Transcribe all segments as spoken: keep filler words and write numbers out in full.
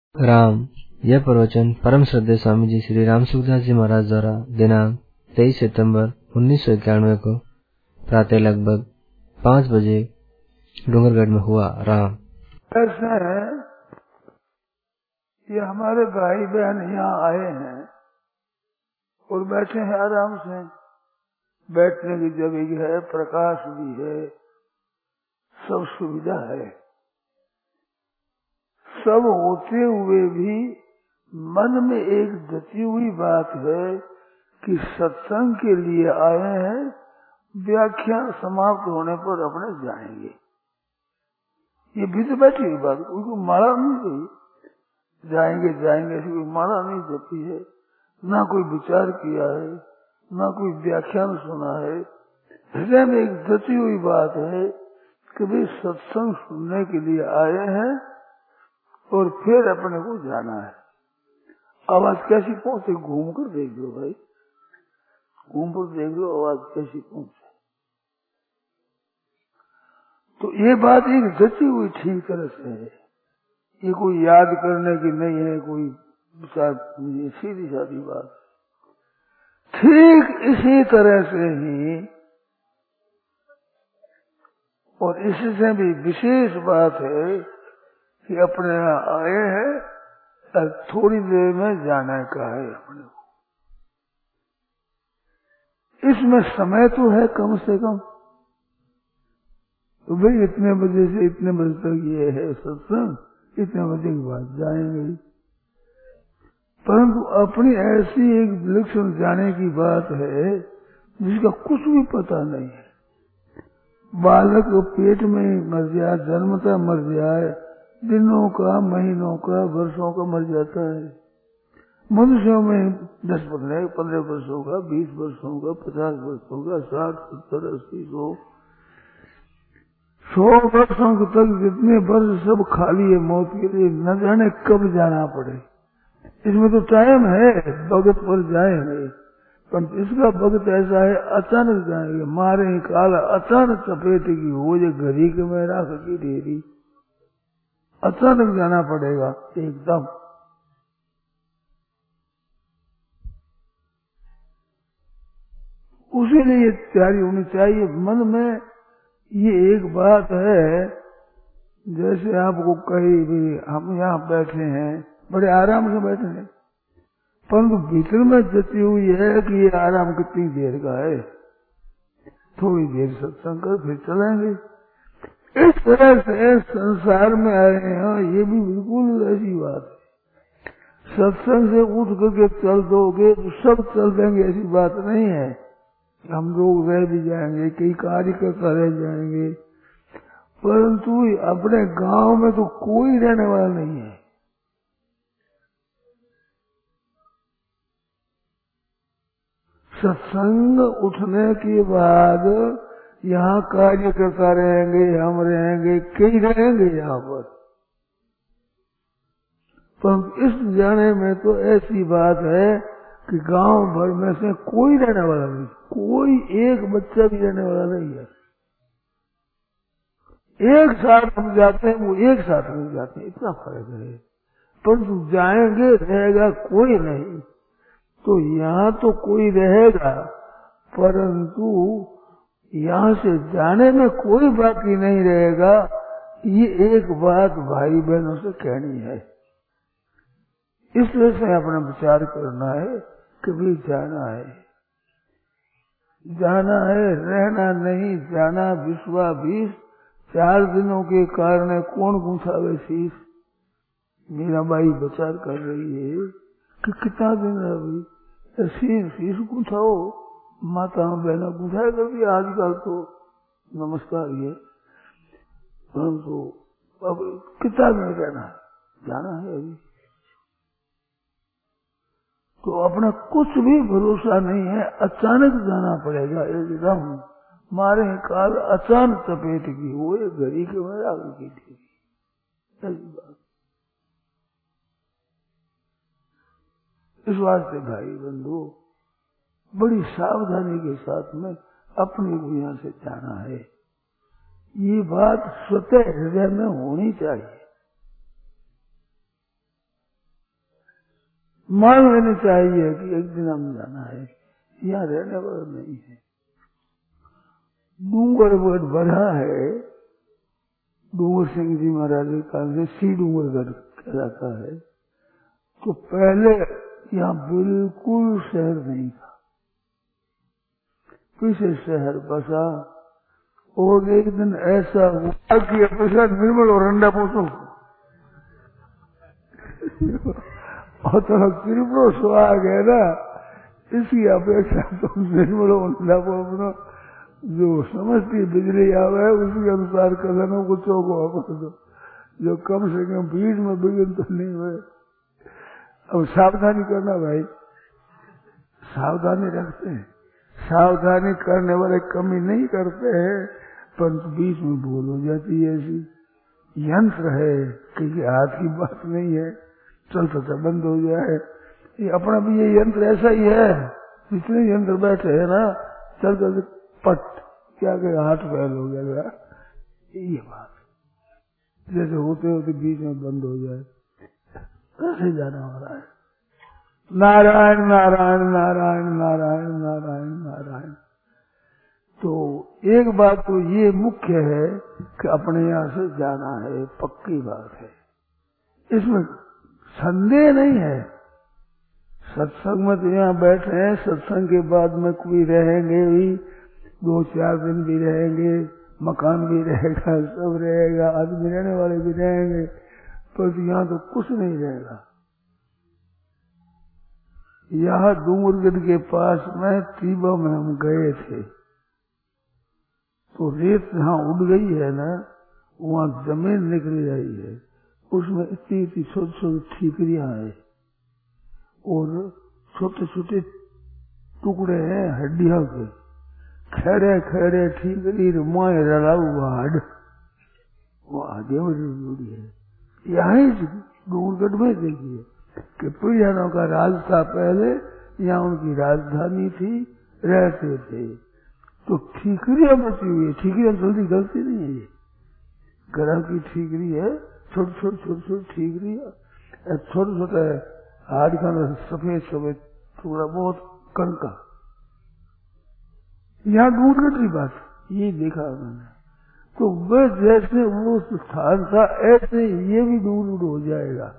राम। यह प्रवचन परम श्रद्धेय स्वामी जी श्री राम सुखदास जी महाराज द्वारा दिनांक तेईस सितंबर उन्नीस सौ इक्यानवे को प्रातः लगभग पाँच बजे डूंगरगढ़ में हुआ। राम। ऐसा है, ये हमारे भाई बहन यहाँ आए हैं और बैठे हैं आराम से। बैठने की जगह है, प्रकाश भी है, सब सुविधा है। सब होते हुए भी मन में एक जची हुई बात है कि सत्संग के लिए आए हैं, व्याख्यान समाप्त होने पर अपने जाएंगे। ये भी तो बैठी हुई बात, कोई माला नहीं गई जाएंगे जाएंगे ऐसी कोई माला नहीं जपी है, ना कोई विचार किया है, ना कोई व्याख्यान सुना है। हृदय में एक जची हुई बात है कि भाई सत्संग सुनने के लिए आए हैं और फिर अपने को जाना है। आवाज कैसी पहुंचे, घूम कर देख लो भाई, घूम कर देख लो आवाज कैसी पहुंचे। तो ये बात एक जची हुई ठीक तरह से है, ये कोई याद करने की नहीं है, कोई सीधी सादी बात। ठीक इसी तरह से ही और इससे भी विशेष बात है कि अपने यहाँ आए हैं, थोड़ी देर में जाने का है अपने को। इसमें समय तो है कम से कम, तो भाई इतने बजे से इतने बजे तक ये है सत्संग, इतने बजे के बाद जाएंगे। परंतु अपनी ऐसी एक विलक्षण जाने की बात है जिसका कुछ भी पता नहीं है। बालक पेट में मर जाए, जन्मता मर जाए, दिनों का, महीनों का, वर्षों का मर जाता है। मनुष्यों में दस पंद्रह पंद्रह वर्षों का, बीस वर्षों का, पचास वर्षों का, साठ सत्तर अस्सी सौ सौ वर्षों तक जितने वर्ष सब खाली है मौत के लिए, न जाने कब जाना पड़े। इसमें तो टाइम है, वक्त पर जाएंगे, पर इसका वक्त ऐसा है अचानक जाएंगे। मारे काला अचानक चपेटेगी, हो जे घड़ी के में राख की ढेरी, अचानक जाना पड़ेगा एकदम। उसी लिए तैयारी होनी चाहिए मन में। ये एक बात है, जैसे आपको कही भी हम यहाँ बैठे हैं, बड़े आराम से बैठे हैं, परंतु भीतर में जती हुई है कि ये आराम कितनी देर का है, थोड़ी देर सत्संग कर फिर चलेंगे। इस तरह से संसार में आए हैं, ये भी बिल्कुल ऐसी बात है। सत्संग से उठ करके चल दोगे तो सब चल देंगे, ऐसी बात नहीं है। हम लोग रह भी जाएंगे, कई कार्य करता रह जाएंगे, परंतु अपने गांव में तो कोई रहने वाला नहीं है। सत्संग उठने के बाद यहाँ कार्य करता रहेंगे, हम रहेंगे, कई रहेंगे यहाँ पर। पर इस जाने में तो ऐसी बात है कि गांव भर में से कोई रहने वाला नहीं, कोई एक बच्चा भी रहने वाला नहीं है। एक साथ हम जाते हैं, वो एक साथ मिल जाते हैं, इतना फर्क है। परंतु जाएंगे रहेगा कोई नहीं। तो यहाँ तो कोई रहेगा, परंतु यहाँ से जाने में कोई बाकी नहीं रहेगा। ये एक बात भाई बहनों से कहनी है। इसलिए से अपना विचार करना है कि भी जाना है, जाना है, रहना नहीं। जाना विश्वा बीस, चार दिनों के कारण कौन गुंथावे शीश। मीरा बाई विचार कर रही है कि कितना दिन है अभी, शीश शीश गुंथाओ, माता बहना गुंथाया करती आजकल तो, नमस्कार ये, परंतु अब कितना दिन रहना है, जाना है अभी। तो अपना कुछ भी भरोसा नहीं है, अचानक जाना पड़ेगा एकदम। मारे काल अचानक चपेट की, वो एक घड़ी के में आग की थी, ऐसी बात। इस वास्ते भाई बंधु बड़ी सावधानी के साथ में अपने को यहाँ से जाना है। ये बात स्वतः हृदय में होनी चाहिए। मान लेनी चाहिए कि एक दिन हम जाना है, यहाँ रहने वाला नहीं है। डूंगर बहुत बड़ा है, डूंगर सिंह जी महाराज के काल से सी डूंगरगढ़ कहलाता है। तो पहले यहाँ बिल्कुल शहर नहीं था, पीछे शहर बसा। और एक दिन ऐसा हुआ कि अपेक्षा निर्मल और अंडा पोसो और तो त्रिपुर सुहाग है ना, इसकी अपेक्षा तो निर्मल और अंडा पोसो जो समझती बिजली आवे उसी अनुसार कदनों को चौको वापस दो, जो कम से कम बीच में बिगन तो नहीं हुए। अब सावधानी करना भाई, सावधानी रखते हैं, सावधानी करने वाले कमी नहीं करते हैं, परंतु बीच में भूल हो जाती है। ऐसी यंत्र है, क्योंकि हाथ की बात नहीं है, चलता तो बंद हो जाए। ये अपना भी ये यंत्र ऐसा ही है, जितने यंत्र बैठे है ना, चलता तो पट क्या के हाथ फैल हो गया, ये बात जैसे होते होते बीच में बंद हो जाए, ऐसे जाना हो रहा है। नारायण नारायण नारायण नारायण नारायण नारायण। तो एक बात तो ये मुख्य है कि अपने यहाँ से जाना है, पक्की बात है, इसमें संदेह नहीं है। सत्संग में तो यहाँ बैठे हैं, सत्संग के बाद में कोई रहेंगे भी, दो चार दिन भी रहेंगे, मकान भी रहेगा, सब रहेगा, आदमी रहने वाले भी रहेंगे, पर यहाँ तो कुछ नहीं रहेगा। यहाँ डूंगरगढ़ के पास में तीबा में हम गए थे, तो रेत जहाँ उड़ गई है ना, वहाँ जमीन निकल रही है, उसमें इतनी इतनी छोटी छोटी ठीकरियां हैं और छोटे छोटे टुकड़े हैं हड्डियों के, खड़े खड़े ठीकरी रुमाए रलाऊ हाड, वो आगे जुड़ी है। यहाँ डूंगरगढ़ में देखिए कि पीढ़ियों का राज था पहले, यहाँ उनकी राजधानी थी, रहते थे। तो ठीकरियां बची हुई है, ठीकरियां जल्दी गलती नहीं है, ये गरा की ठीकरी है, छोटे छोटे छोटे छोटे ठीकरी, छोटे छोटे हाथ का सफेद सफेद टुकड़ा, बहुत कणका। यहाँ डूंगरगढ़ की बात ये देखा मैंने, तो वह जैसे वो स्थान था ऐसे ये भी डूंगरगढ़ हो जाएगा,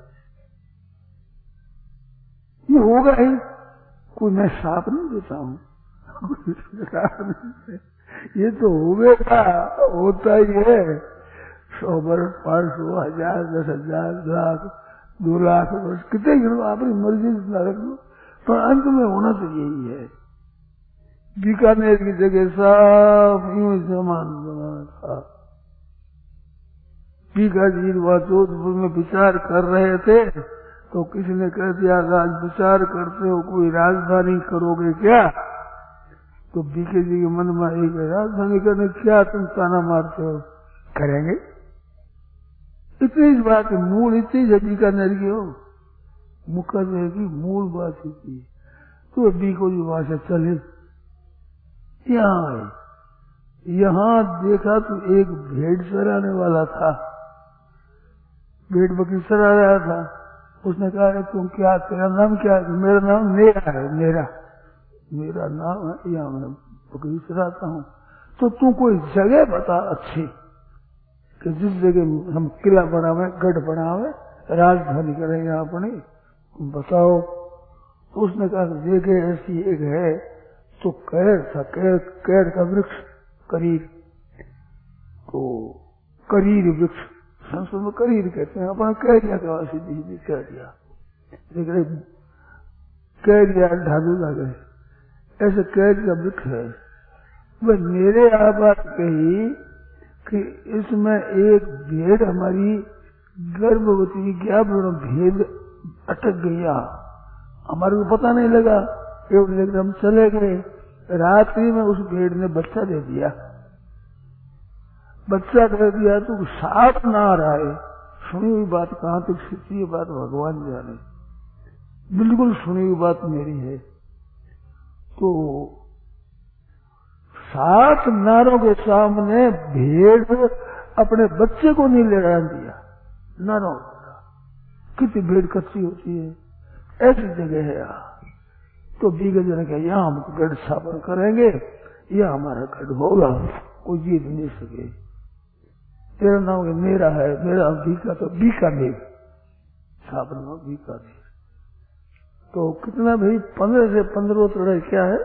ये होगा ही। कोई मैं साफ नहीं देता हूँ, ये तो होगा, होता ही है। सौ वर्ष, पांच सौ, हजार, दस हजार, लाख, दो लाख वर्ष, कितने गिनो, अपनी मर्जी से रख लो, पर अंत में होना तो यही है। बीकानेर की जगह साफ यूं समान समान था। बीका जी जोधपुर में विचार कर रहे थे, तो किसी ने कह दिया आज विचार करते हो कोई राजधानी करोगे क्या? तो बीके जी के मन में एक राजधानी करने क्या तुम ताना मारते हो? करेंगे। इतनी बात है, मूल इतनी है बीकानेर की हो, मुकदमे की मूल बात इतनी। तो बीको जी वहां से चले, यहाँ आए, यहाँ देखा तो एक भेड़ चराने वाला था, भेड़ बकरी चरा रहा था। उसने कहा तुम क्या, तेरा नाम क्या है? मेरा नाम मेरा है, मेरा मेरा नाम है, यहाँ मैं बकरी चराता हूँ। तो तू कोई जगह बता अच्छी, कि जिस जगह हम किला बनावे, गढ़ बनावे, राजधानी करें यहाँ अपनी, बताओ। उसने कहा जगह ऐसी एक है, तो कैर था, कैर कैर का वृक्ष, करीर, तो करीर वृक्ष संस्कृत में करीर कहते हैं, अपना कह दिया कहा सीधी सीधी कह दिया, लेकिन कह दिया ढालू लगे, ऐसे कैर का वृक्ष है। वह मेरे आ बात कही कि इसमें एक भेड़ हमारी गर्भवती क्या भेद अटक गया, हमारे को पता नहीं लगा, लेकिन हम चले गए, रात्रि में उस भेड़ ने बच्चा दे दिया, बच्चा दे दिया तो साफ ना आ रहा है। सुनी हुई बात कहाँ तक सच्ची है, बात भगवान जाने, बिल्कुल सुनी हुई बात मेरी है। तो सात नारों के सामने भेड़ अपने बच्चे को नहीं ले दिया, नारों कितनी भेड़ कच्ची होती है, ऐसी जगह है यहाँ। तो बीगे जन के यहाँ हम गढ़ स्थापन करेंगे, यह हमारा गढ़ होगा, कोई जीत नहीं सके। तेरा नाम मेरा है, मेरा बीका तो बीकानेर, स्थापन हो बीकानेर। तो कितना भाई, पंद्रह से पंद्रह तरह क्या है,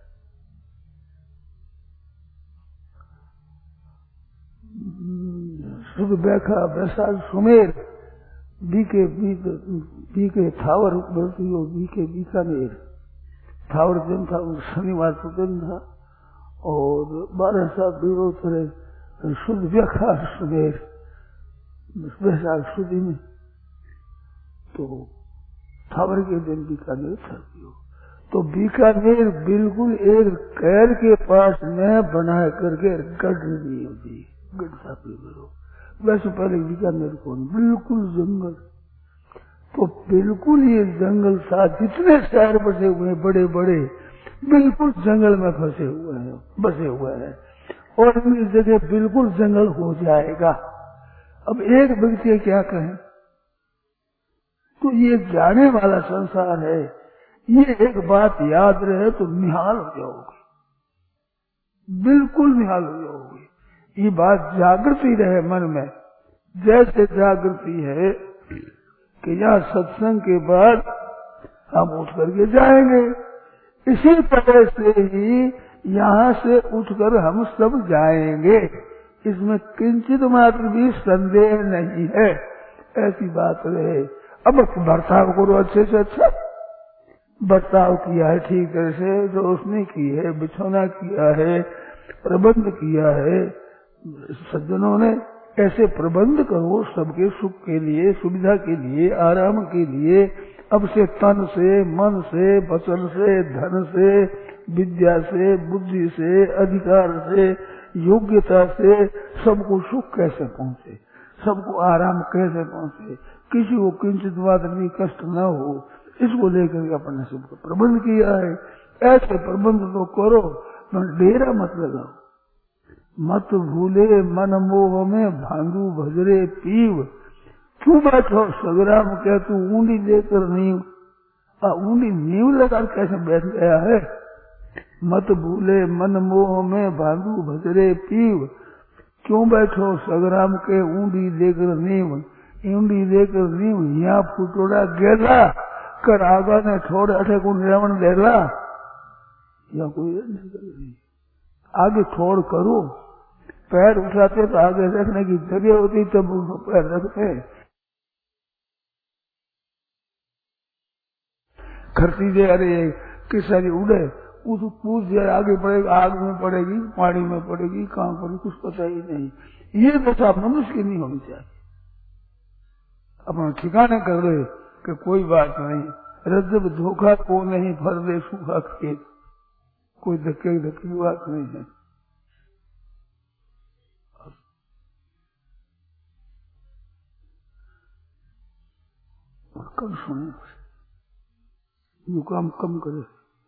शुभ बैखा बैसाख सुमेर, बीके बीके थावर बीके बीकानेर। थावर दिन था, शनिवार को दिन था, और बारह सात दूर तरह शुद्ध बैखा सुमेर बैसाख सुदी में। तो थावर के दिन बीकानेर सर्दी हो। तो बीकानेर बिल्कुल एक कैर के पास में बना करके गढ़ नहीं होती, गढ़ स्थापित करो। वैसे पहले बीकानेर कौन, बिल्कुल जंगल। तो बिल्कुल ये जंगल था, जितने शहर बसे हुए हैं बड़े बड़े, बिल्कुल जंगल में फंसे हुए हैं, बसे हुए हैं, और इनकी जगह बिल्कुल जंगल हो जाएगा। अब एक व्यक्ति क्या कहें, तो ये जाने वाला संसार है, ये एक बात याद रहे तो निहाल हो जाओगे, बिल्कुल निहाल हो जाओगे। ये बात जागृति रहे मन में, जैसे जागृति है कि यहाँ सत्संग के बाद हम उठ करके जाएंगे, इसी तरह से ही यहाँ से उठकर हम सब जाएंगे, इसमें किंचित मात्र भी संदेह नहीं है। ऐसी बात रहे। अब बर्ताव करो अच्छे से अच्छा, बर्ताव किया है ठीक तरह से, रोशनी की है, बिछौना किया है, प्रबंध किया है सज्जनों ने, ऐसे प्रबंध करो सबके सुख के लिए, सुविधा के लिए, आराम के लिए। अब से तन से, मन से, वचन से, धन से, विद्या से, बुद्धि से, अधिकार से, योग्यता से सबको सुख कैसे पहुंचे, सबको आराम कैसे पहुंचे, किसी को किंचित मात्र भी कष्ट न हो, इसको लेकर अपने सबको प्रबंध किया है। ऐसे प्रबंध तो करो, डेरा मत लगाओ। मत भूले मन मोह में भांडू भजरे पीव, क्यों बैठो सगराम क्या तू ऊंडी लेकर नींव, ऊंडी नींव लगा कैसे बैठ गया है। मत भूले मन मोह में भांडू भजरे पीव, क्यों बैठो सगराम के ऊंडी लेकर नींव, ऊंडी लेकर नींव यहाँ फुटोड़ा गेला कर आगा ने छोड़ अठे को निरावण देला, या कोई नहीं, आगे छोड़ करो। पैर उठाते तो आगे रखने की जगह होती तब पैर रखते। खरती दे अरे किस सारी उड़े, उस पूछ दिया आगे पड़ेगी, आग में पड़ेगी, पानी में पड़ेगी, कहाँ पड़ेगी कुछ पता ही नहीं। ये दशा मनुष्य की नहीं होनी चाहिए। अपना ठिकाने कर ले कि कोई बात नहीं, रज्जब धोखा को नहीं भर दे सूखा खेत, कोई धक्के धक्के की बात नहीं है। कम सुने, यू काम कम करे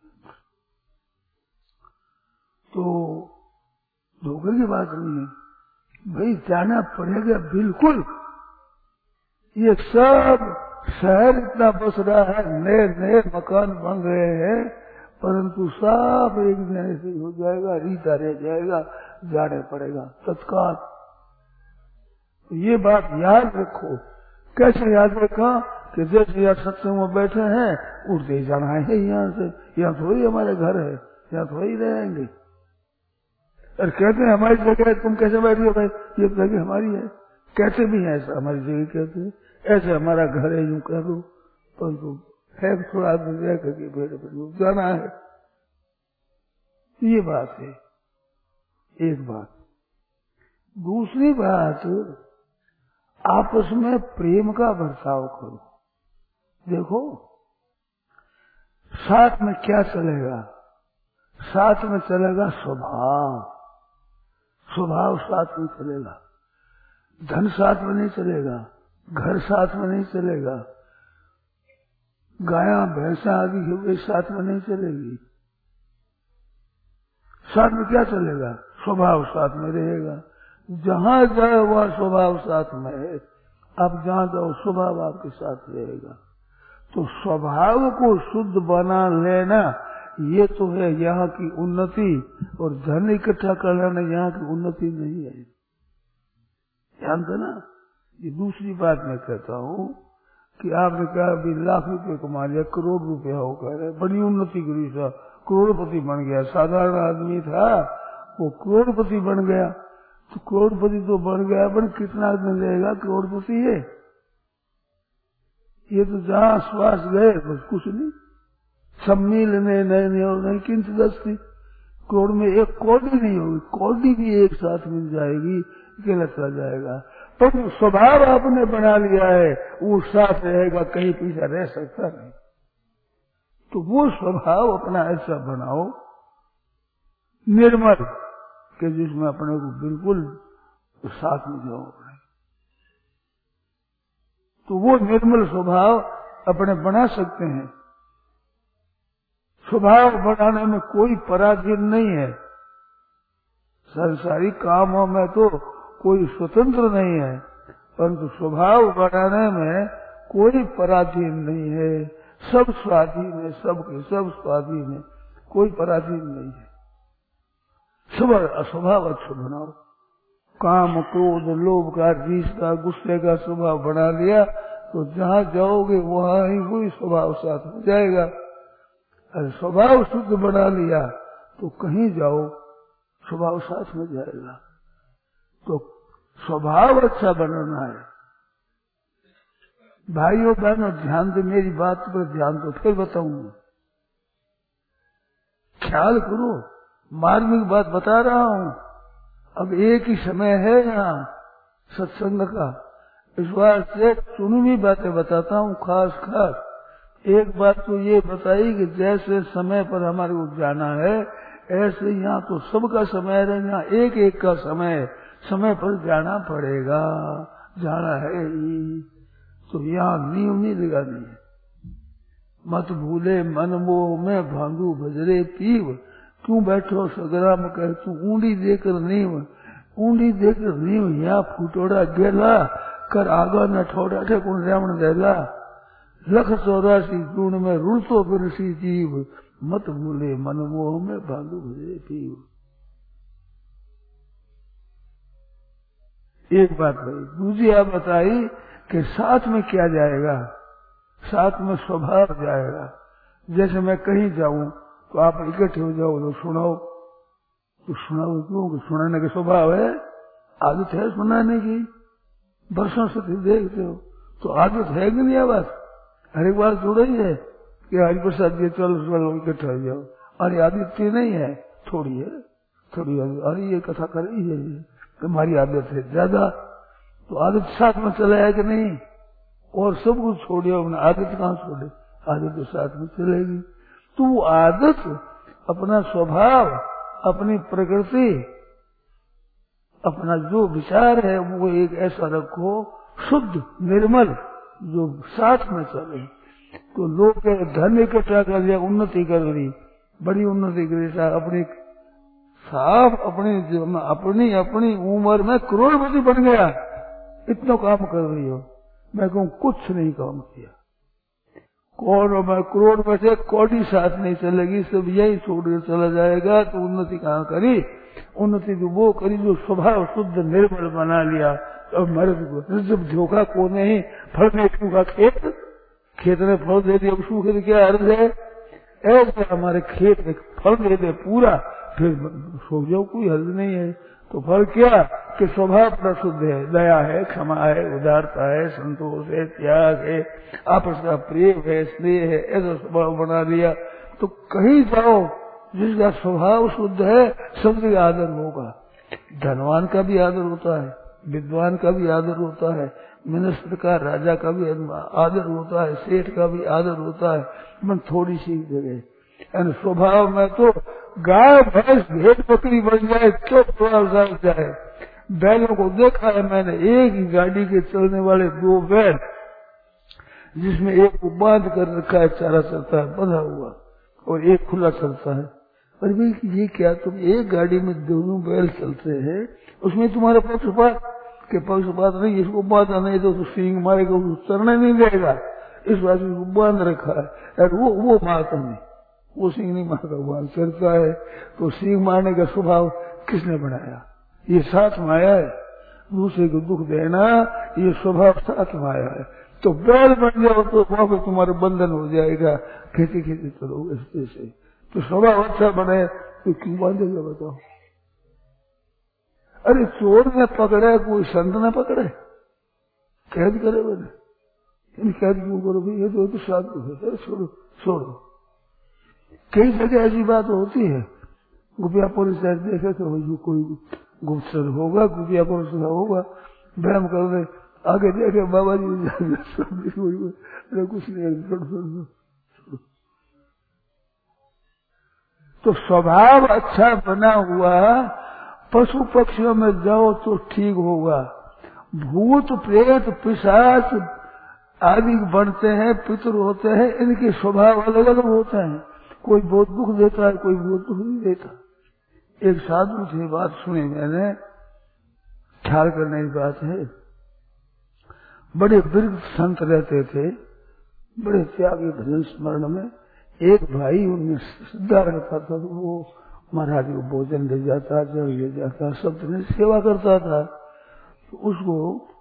तो धोखे की बात नहीं है भाई, जाना पड़ेगा बिल्कुल। ये सब शहर इतना बस रहा है, नए नए मकान बन रहे हैं, परंतु सब एक दिन ऐसे हो जाएगा, रीता रह जाएगा, जाने पड़ेगा तत्काल। ये बात याद रखो। कैसे याद रखा कि जैसे यहाँ सत्संग में बैठे हैं, उठते ही जाना है यहाँ से, यहाँ थोड़ी हमारे घर है, यहाँ थोड़ी रहेंगे। और कहते हैं हमारी जगह है, तुम कैसे बैठ गए भाई, ये जगह हमारी है, कैसे भी है ऐसा हमारी जगह कहते हैं, ऐसे हमारा घर है यूं कह दो, परंतु है थोड़ा रह करके बैठे बैठे जाना है। ये बात है एक बात। दूसरी बात, आपस में प्रेम का बर्ताव करो। देखो साथ में क्या चलेगा, साथ में चलेगा स्वभाव, स्वभाव साथ में चलेगा, धन साथ में नहीं चलेगा, घर साथ में नहीं चलेगा, गाया भैंसा आदि वे साथ में नहीं चलेगी। साथ में क्या चलेगा, स्वभाव साथ में रहेगा। जहां जाए वह स्वभाव साथ में है, आप जहां जाओ स्वभाव आपके साथ रहेगा। तो स्वभाव को शुद्ध बना लेना ये तो है यहाँ की उन्नति, और धन इकट्ठा कर लेना यहाँ की उन्नति नहीं है। ध्यान देना। ये दूसरी बात मैं कहता हूँ कि आपने कहा अभी लाख रुपए कमा लिया, करोड़ रुपया हो कर बड़ी उन्नति करी, सा करोड़पति बन गया। साधारण आदमी था वो करोड़पति बन गया, तो करोड़पति तो बन गया, पर कितना दिन रहेगा करोड़पति है? ये तो जहाँ श्वास गए बस कुछ नहीं। सम्मिल ने नए नहीं किंच दस्ती, करोड़ में एक कौड़ी नहीं होगी, कौड़ी भी एक साथ मिल जाएगी, अकेला चला जाएगा। पर स्वभाव आपने बना लिया है वो साथ रहेगा, कहीं पीछा रह सकता नहीं। तो वो स्वभाव अपना ऐसा बनाओ निर्मल कि जिसमें अपने को बिल्कुल साथ में जाओ अपने। तो वो निर्मल स्वभाव अपने बना सकते हैं। स्वभाव बनाने में कोई पराधीन नहीं है। संसारिक कामों में तो कोई स्वतंत्र नहीं है, परंतु स्वभाव बनाने में कोई पराधीन नहीं है। सब स्वाधीन है, सबके सब स्वाधीन है, कोई पराधीन नहीं है। सब स्वभाव अच्छा बनाओ। काम, क्रोध, लोभ का, रीस का, गुस्से का स्वभाव बना लिया तो जहाँ जाओगे वहाँ ही वही स्वभाव साथ हो जाएगा। अरे स्वभाव शुद्ध बना लिया तो कहीं जाओ स्वभाव साथ में जाएगा। तो स्वभाव अच्छा बनाना है। भाइयों बहनों ध्यान दे, मेरी बात पर ध्यान दो, फिर बताऊंगा। ख्याल करो, मार्मिक बात बता रहा हूँ। अब एक ही समय है यहाँ सत्संग का, इस बार से चुनी हुई बातें बताता हूँ। खास खास एक बात तो ये बताई कि जैसे समय पर हमारे को जाना है, ऐसे यहाँ तो सबका समय है, यहाँ एक एक का समय समय पर जाना पड़ेगा, जाना है ही। तो यहाँ नींव नहीं लगानी है। मत भूले मन मोह में भांगू भजरे पीव, क्यों बैठो सगराम कह तू ऊंडी देकर नींव, ऊंडी देकर नींव यहाँ फूटोड़ा गेला, कर आगा न ठोड़ा ठेकुन रावण देला, लख चौरासी गुण में रुलतो फिरसी जीव, मत भूले मन मोह में भांगू भजरे पीव। एक बात भाई। दूसरी आप बताई कि साथ में क्या जाएगा, साथ में स्वभाव जाएगा। जैसे मैं कहीं जाऊं तो आप इकट्ठे हो जाओ तो सुनाओ, तो सुनाओ क्यों? सुनाने का स्वभाव है, आदत है सुनाने की, वर्षों से देखते हो तो आदत है कि नहीं? आवाज हर एक बार थोड़ा ही है कि हरिप्रसाद जी चलो चलो इकट्ठा हो जाओ। अरे आदत नहीं है, थोड़ी है, थोड़ी है। अरे ये कथा कर रही है, तुम्हारी आदत है ज्यादा, तो आदत साथ में चला है कि नहीं? और सब कुछ छोड़िए, अपना आदत कहाँ छोड़े? आदत तो साथ में चलेगी। तो वो आदत, अपना स्वभाव, अपनी प्रकृति, अपना जो विचार है वो एक ऐसा रखो शुद्ध निर्मल जो साथ में चले। तो लोग धन इकट्ठा कर लिया, उन्नति कर ली, बड़ी उन्नति करी, अपनी साफ अपनी अपनी अपनी उम्र में करोड़पति बन गया, इतना काम कर रही हो। मैं कहूँ कुछ नहीं काम किया। कौन मैं करोड़ में से कौड़ी साथ नहीं चलेगी, सब यही छोड़ कर चला जाएगा। तो उन्नति कहाँ करी? उन्नति तो वो करी जो स्वभाव शुद्ध निर्मल बना लिया। अब मर्द जब धोखा को नहीं, फल में सूखा खेत, खेत में फल दे दिया, सूखे तो क्या अर्थ है? ऐसे हमारे खेत में फल दे दे पूरा, फिर सो जाओ, कोई हल नहीं है। तो फल क्या कि स्वभाव अपना शुद्ध है, दया है, क्षमा है, उदारता है, संतोष है, त्याग है, आपस का प्रेम है, स्नेह है, ऐसा स्वभाव बना लिया। तो कहीं जाओ जिसका स्वभाव शुद्ध है, सबसे आदर होगा। धनवान का भी आदर होता है, विद्वान का भी आदर होता है, मिनिस्टर का, राजा का भी आदर होता है, सेठ का भी आदर होता है। मन थोड़ी सी जगह स्वभाव में तो गाय भैंस भेड़ बकरी बन जाए तो थोड़ा जाए। बैलों को देखा है मैंने, एक ही गाड़ी के चलने वाले दो बैल, जिसमें एक को बांध कर रखा है, चारा चलता है बंधा हुआ, और एक खुला चलता है। अरे भाई ये क्या, तुम एक गाड़ी में दोनों बैल चलते हैं, उसमें तुम्हारा पक्षपात के पक्षपात नहीं, इसको बांधा नहीं तो सींग मारेगा, उसको चलने नहीं देगा। इस बात को बांध रखा है। और वो वो मारता नहीं, वो सिंह नहीं मारता, वो चलता है। तो सिंह मारने का स्वभाव किसने बनाया? ये साथ माया है। दूसरे को दुख देना ये स्वभाव साथ माया है। तो बैल बन जाओ तो वहां पर तुम्हारा बंधन हो जाएगा, खेती खेती करोगे इससे से। तो स्वभाव अच्छा बने तो क्यों बांधेगा बताओ? अरे चोर ने पकड़े, कोई संत ने पकड़े, कैद करे बोले, इन कैद क्यों करो भाई? ये तो, तो साधु है, छोड़ो छोड़ो। कई जगह ऐसी बात होती है। गुफिया पुलिस देखे तो कोई गुप्तचर होगा, गुफिया पुलिस होगा, भ्रम कर दे, आगे देखे बाबा जी अरे कुछ नहीं। तो स्वभाव अच्छा बना हुआ पशु पक्षियों में जाओ तो ठीक होगा। भूत प्रेत पिशाच आदि बनते हैं, पितृ होते हैं, इनके स्वभाव अलग अलग होते हैं। कोई बहुत दुख देता है, कोई बहुत दुख नहीं देता। एक साधु से बात सुनी मैंने, ख्याल करने की बात है। बड़े वृद्ध संत रहते थे, बड़े त्यागी भजन स्मरण में। एक भाई उनमें श्रद्धा करता था, तो वो महाराज को भोजन ले जाता, जल ले जाता, सब दिन सेवा करता था। तो उसको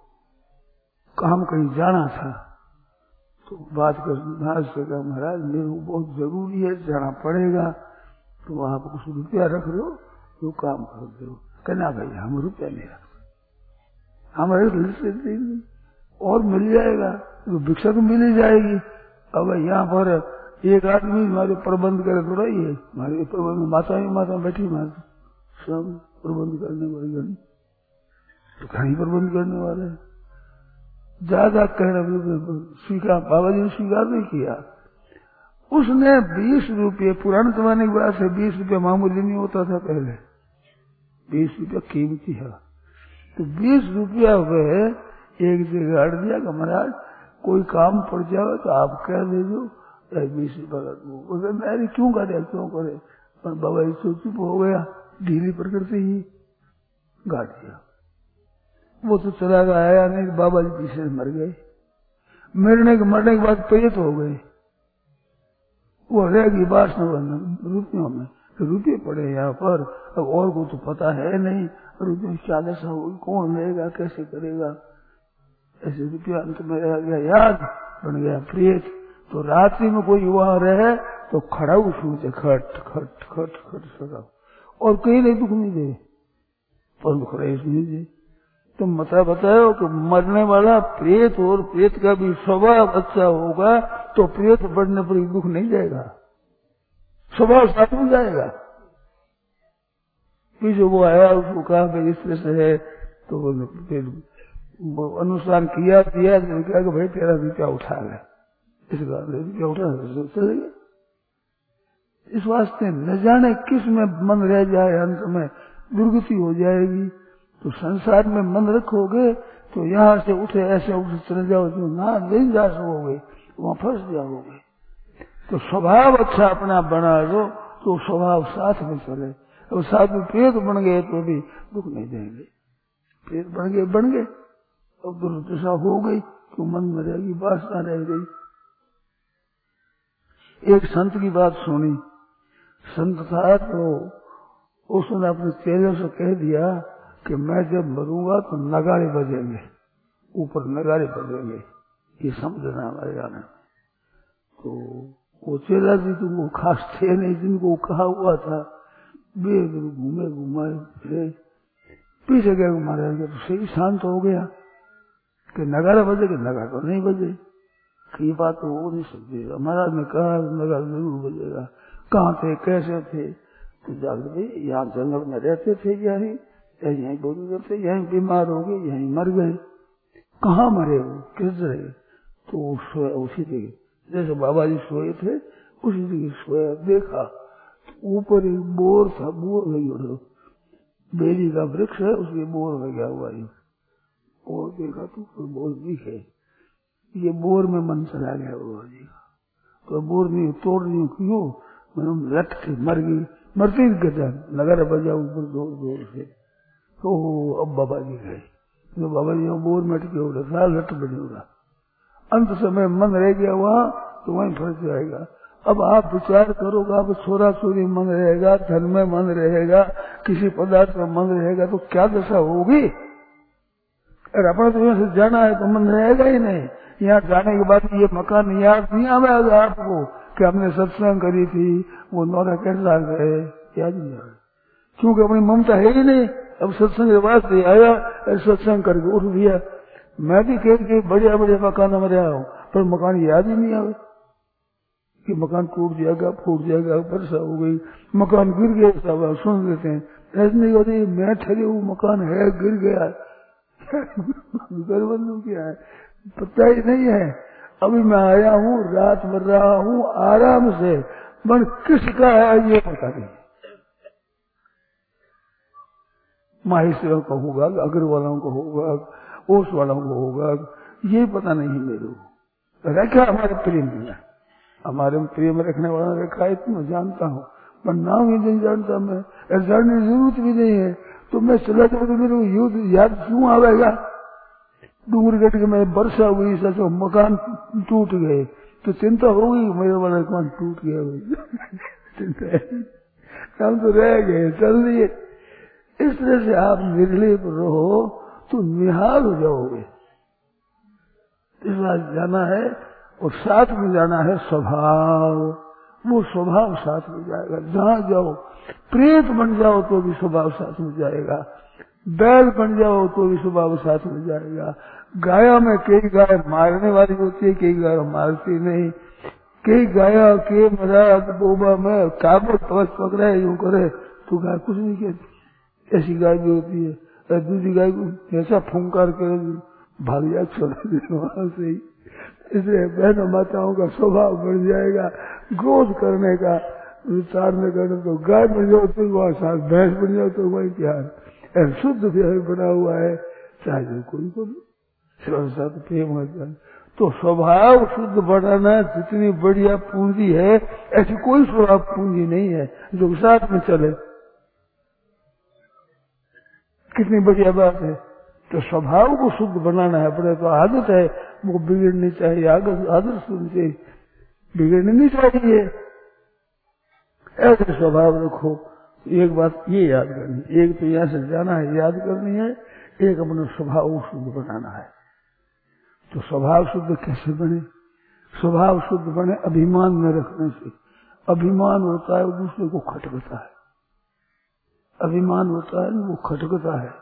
काम कहीं जाना था, तो बात कर महाराज से कहा, महाराज मेरे को बहुत जरूरी है, जाना पड़ेगा, तो आप कुछ रुपया रख लो, तो काम कर दो। कहना भाई हम रुपया नहीं रखते, हमारे और मिल जाएगा, तो भिक्षा तो मिल ही जाएगी। अब यहाँ पर एक आदमी हमारे प्रबंध करे थोड़ा ही है, हमारे प्रबंध माता ही माता बैठी, माता सब प्रबंध करने वाले, तो कहीं प्रबंध करने वाले ज्यादा कहना स्वीकार, बाबा जी ने स्वीकार नहीं किया। उसने बीस रुपये, पुराने जमाने की बात है, बीस रुपये मामूली नहीं होता था पहले, बीस रुपया कीमती है। तो बीस रुपया हुए एक जगह अड़ दिया कि महाराज कोई काम पड़ जाए तो आप कह दीजिए बीस रुपया। मेरी क्यों करे क्यों करे, पर बाबा जी तो चुप हो गया, ढीली प्रकृति ही गा दिया। वो तो चला गया, आया नहीं, बाबा जी पीछे मर गए। मरने के मरने के बाद प्रेत हो गए, वो रहेगी वासना रुपयों में, तो रुपये पड़े यहाँ पर। अब और को तो पता है नहीं, रुपये क्या दशा होगी, कौन लेगा, कैसे करेगा, ऐसे रुपया अंत में रह गया, याद बन गया प्रेत। तो रात्रि में कोई वहां रहे तो खड़ा सूझे, खट खट खट खट सका, और कहीं नहीं दुख नहीं दे, पर खड़ा नहीं दे। तो मतलब बताओ कि मरने वाला प्रेत और प्रेत का भी स्वभाव अच्छा होगा तो प्रेत बढ़ने पर दुख नहीं जाएगा, स्वभाव साथ में जाएगा। फिर वो आया, उसको कहा कि इस तरह से है, तो फिर अनुष्ठान किया किया तो कहा कि भाई तेरा रुपया उठा ले, इस रुपया उठा चले गए। इस वास्ते न जाने किस में मन रह जाए, अंत में दुर्गति हो जाएगी। तो संसार में मन रखोगे तो यहाँ से उठे ऐसे उठे चले जाओ, जो ना नहीं जा सकोगे वहां फंस जाओगे। तो स्वभाव अच्छा अपना बना लो तो स्वभाव साथ में चले। अब साथ में प्रेत बन गए तो भी दुख नहीं देंगे, प्रेत बन गए बन गए, अब दुर्दशा हो गई तो मन में रहेगी, वासना रह गई। एक संत की बात सुनी, संत था तो उसने अपने चेले से कह दिया कि मैं जब मरूंगा तो नगाड़े बजेंगे, ऊपर नगाड़े बजेंगे, ये समझना हमारे गाने। तो वो चेला जी तो वो खास थे नहीं, जिनको कहा हुआ था, वे घूमे घुमाए फिरे, पीछे गए महाराज तो सही शांत हो गया कि नगाड़ा बजे कि नगाड़ा तो नहीं बजे, ये बात तो हो नहीं सकती। महाराज ने कहा नगाड़ा जरूर बजेगा। कहाँ थे, कैसे थे, तो जाकर यहाँ जंगल में रहते थे, यही यहीं बोल करते, यहीं बीमार हो गए, यहीं मर गए। कहाँ मरे वो, किस जगह, तो सोया उसी जगह, जैसे बाबा जी सोए थे उसी जगह सोया। देखा तो ऊपर एक बोर था, बोर लगी उठो, बेरी का वृक्ष है, उसके बोर लगा हुआ है। और देखा तो बोर दिखे, ये बोर में मन चला गया बाबा जी का, तो बोर नहीं तोड़ नहीं, क्यों मैंने लट के मर गई, मरते ही कहता नगर बजा ऊपर जोर जोर से। तो अब बाबा जी गए, तो बाबा जी बोर में अटके हो रहा था, लट बने हो रहा। अंत समय मन रह गया वहाँ तो वहीं फंस जाएगा। अब आप विचार करोगे, आप छोरा छोरी मन रहेगा, धन में मन रहेगा, किसी पदार्थ में मन रहेगा तो क्या दशा होगी। अरे अपने तो यहाँ से जाना है तो मन रहेगा ही नहीं। यहाँ जाने के बाद ये मकान याद नहीं आवेगा आपको कि हमने सत्संग करी थी, वो नौरा कैसा गए, याद नहीं आवे, क्योंकि अपनी ममता है ही नहीं। अब सत्संग के बाद से आया, सत्संग करके उठ दिया। मैं भी कह के बढ़िया बढ़िया मकान में रहा हूँ, पर मकान याद ही नहीं आवे कि मकान टूट जाएगा, फूट जाएगा, वर्षा हो गई, मकान गिर गया, सब सुन लेते हैं। ऐसे नहीं होती, मैं ठहरे हूँ, मकान है गिर गया, बंधु क्या है पता ही नहीं है। अभी मैं आया हूँ, रात भर रहा हूँ आराम से, मन किसका है ये पता नहीं। माहेश्वर का होगा, अग्रवालों को होगा, ओस वालों को होगा, ये पता नहीं मेरे को। रखा हमारे प्रेम में, हमारे प्रेम रखने वाला रखा है, इतना जानता हूँ, पर नाम ही नहीं जानता मैं। जानने की जरूरत भी नहीं है। तो मैं चला जाऊँ तो मेरे को युद्ध याद क्यों आवेगा। डूंगरगढ़ के में वर्षा हुई, सच मकान टूट गए तो चिंता होगी मेरे वाला मकान टूट गया, हम तो रह गए, चल दिए। इस तरह से आप निर्लेप रहो तो निहाल हो जाओगे। इस बार जाना है और साथ में जाना है स्वभाव, वो स्वभाव साथ में जाएगा। जहाँ जाओ, प्रेत बन जाओ तो भी स्वभाव साथ में जाएगा, बैल बन जाओ तो भी स्वभाव साथ में जाएगा। गाया में कई गाय मारने वाली होती है, कई गाय मारती नहीं। कई गाया के मरा बोबा में काबू तवच पकड़ा है, यूं करे तो गाय कुछ नहीं कहती, ऐसी गाय भी होती है। दूसरी गाय को ऐसा फुंकार करे भाग जा छोड़ वहां से ही। इसलिए बहनों माताओं का स्वभाव बढ़ जाएगा, क्रोध करने का, विचारने का। तो गाय बन जाओ तो वहां साथ, भैंस बन जाओ तो वही प्यार, शुद्ध प्यार बना हुआ है, चाहे जो कोई को साथ प्रेम हो जाए। तो स्वभाव शुद्ध बनाना जितनी बढ़िया पूंजी है, ऐसी कोई स्वभाव पूंजी नहीं है जो साथ में चले। कितनी बढ़िया बात है। तो स्वभाव को शुद्ध बनाना है, अपने तो आदत है वो बिगड़नी चाहिए, आदत सुननी चाहिए, बिगड़नी नहीं चाहिए। ऐसे स्वभाव रखो। एक बात ये याद करनी, एक तो यहाँ से जाना है याद करनी है, एक अपना स्वभाव शुद्ध बनाना है। तो स्वभाव शुद्ध कैसे बने? स्वभाव शुद्ध बने अभिमान में रखने से। अभिमान होता है वो दूसरे को खटकता है, अभिमान होता है वो खटकता है।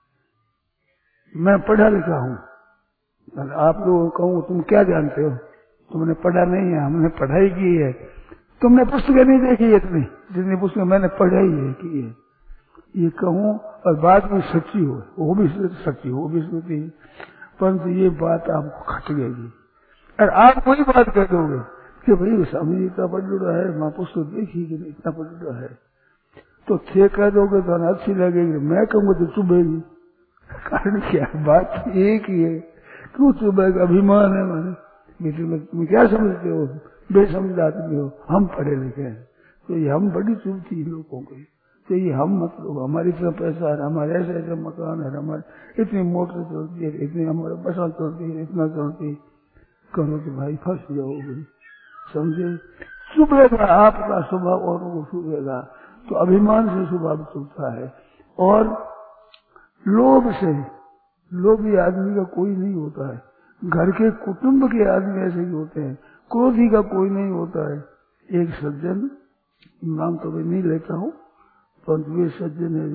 मैं पढ़ा लिखा हूँ, आप लोगों को कहूँ तुम क्या जानते हो, तुमने पढ़ा नहीं है, हमने पढ़ाई की है। तुमने पुस्तकें नहीं देखी है इतनी जितनी पुस्तकें मैंने पढ़ाई है की है, ये कहूँ और बात में सच्ची हो, वो भी सच्ची हो, वो भी सच्ची, परंतु ये बात आपको खटकेगी। और आप वही बात कह दोगे कि भाई स्वामी इतना पढ़ जुड़ा है, मैं पुस्तक देखी कि इतना पढ़ जुड़ा है, तो थे कह दोगे तो अच्छी लगेगी। मैं कहूँगा तो चुभेगी। कारण क्या, बात एक ही है, क्यों चुभेगा? अभिमान है मैंने। तुम क्या समझते हो, बेसमझ आदमी हो, हम पढ़े लिखे हैं, तो ये हम बड़ी चुभती लोगों को। तो ये हम मतलब हमारी इतना पैसा है, हमारे ऐसे ऐसे मकान है, हमारे इतनी मोटर चलती है, इतनी हमारे बसा चलती है, इतना चलती है, करो तो भाई फंस जाओगे, समझे? चुभेगा आपका स्वभाव और वो चुभेगा। तो अभिमान से स्वभाव चुभता है। और लोभ से, लोभी आदमी का कोई नहीं होता है। घर के कुटुंब के आदमी ऐसे ही होते हैं, क्रोधी का कोई नहीं होता है। एक सज्जन, नाम तो मैं नहीं लेता हूँ, परंतु वे सज्जन है,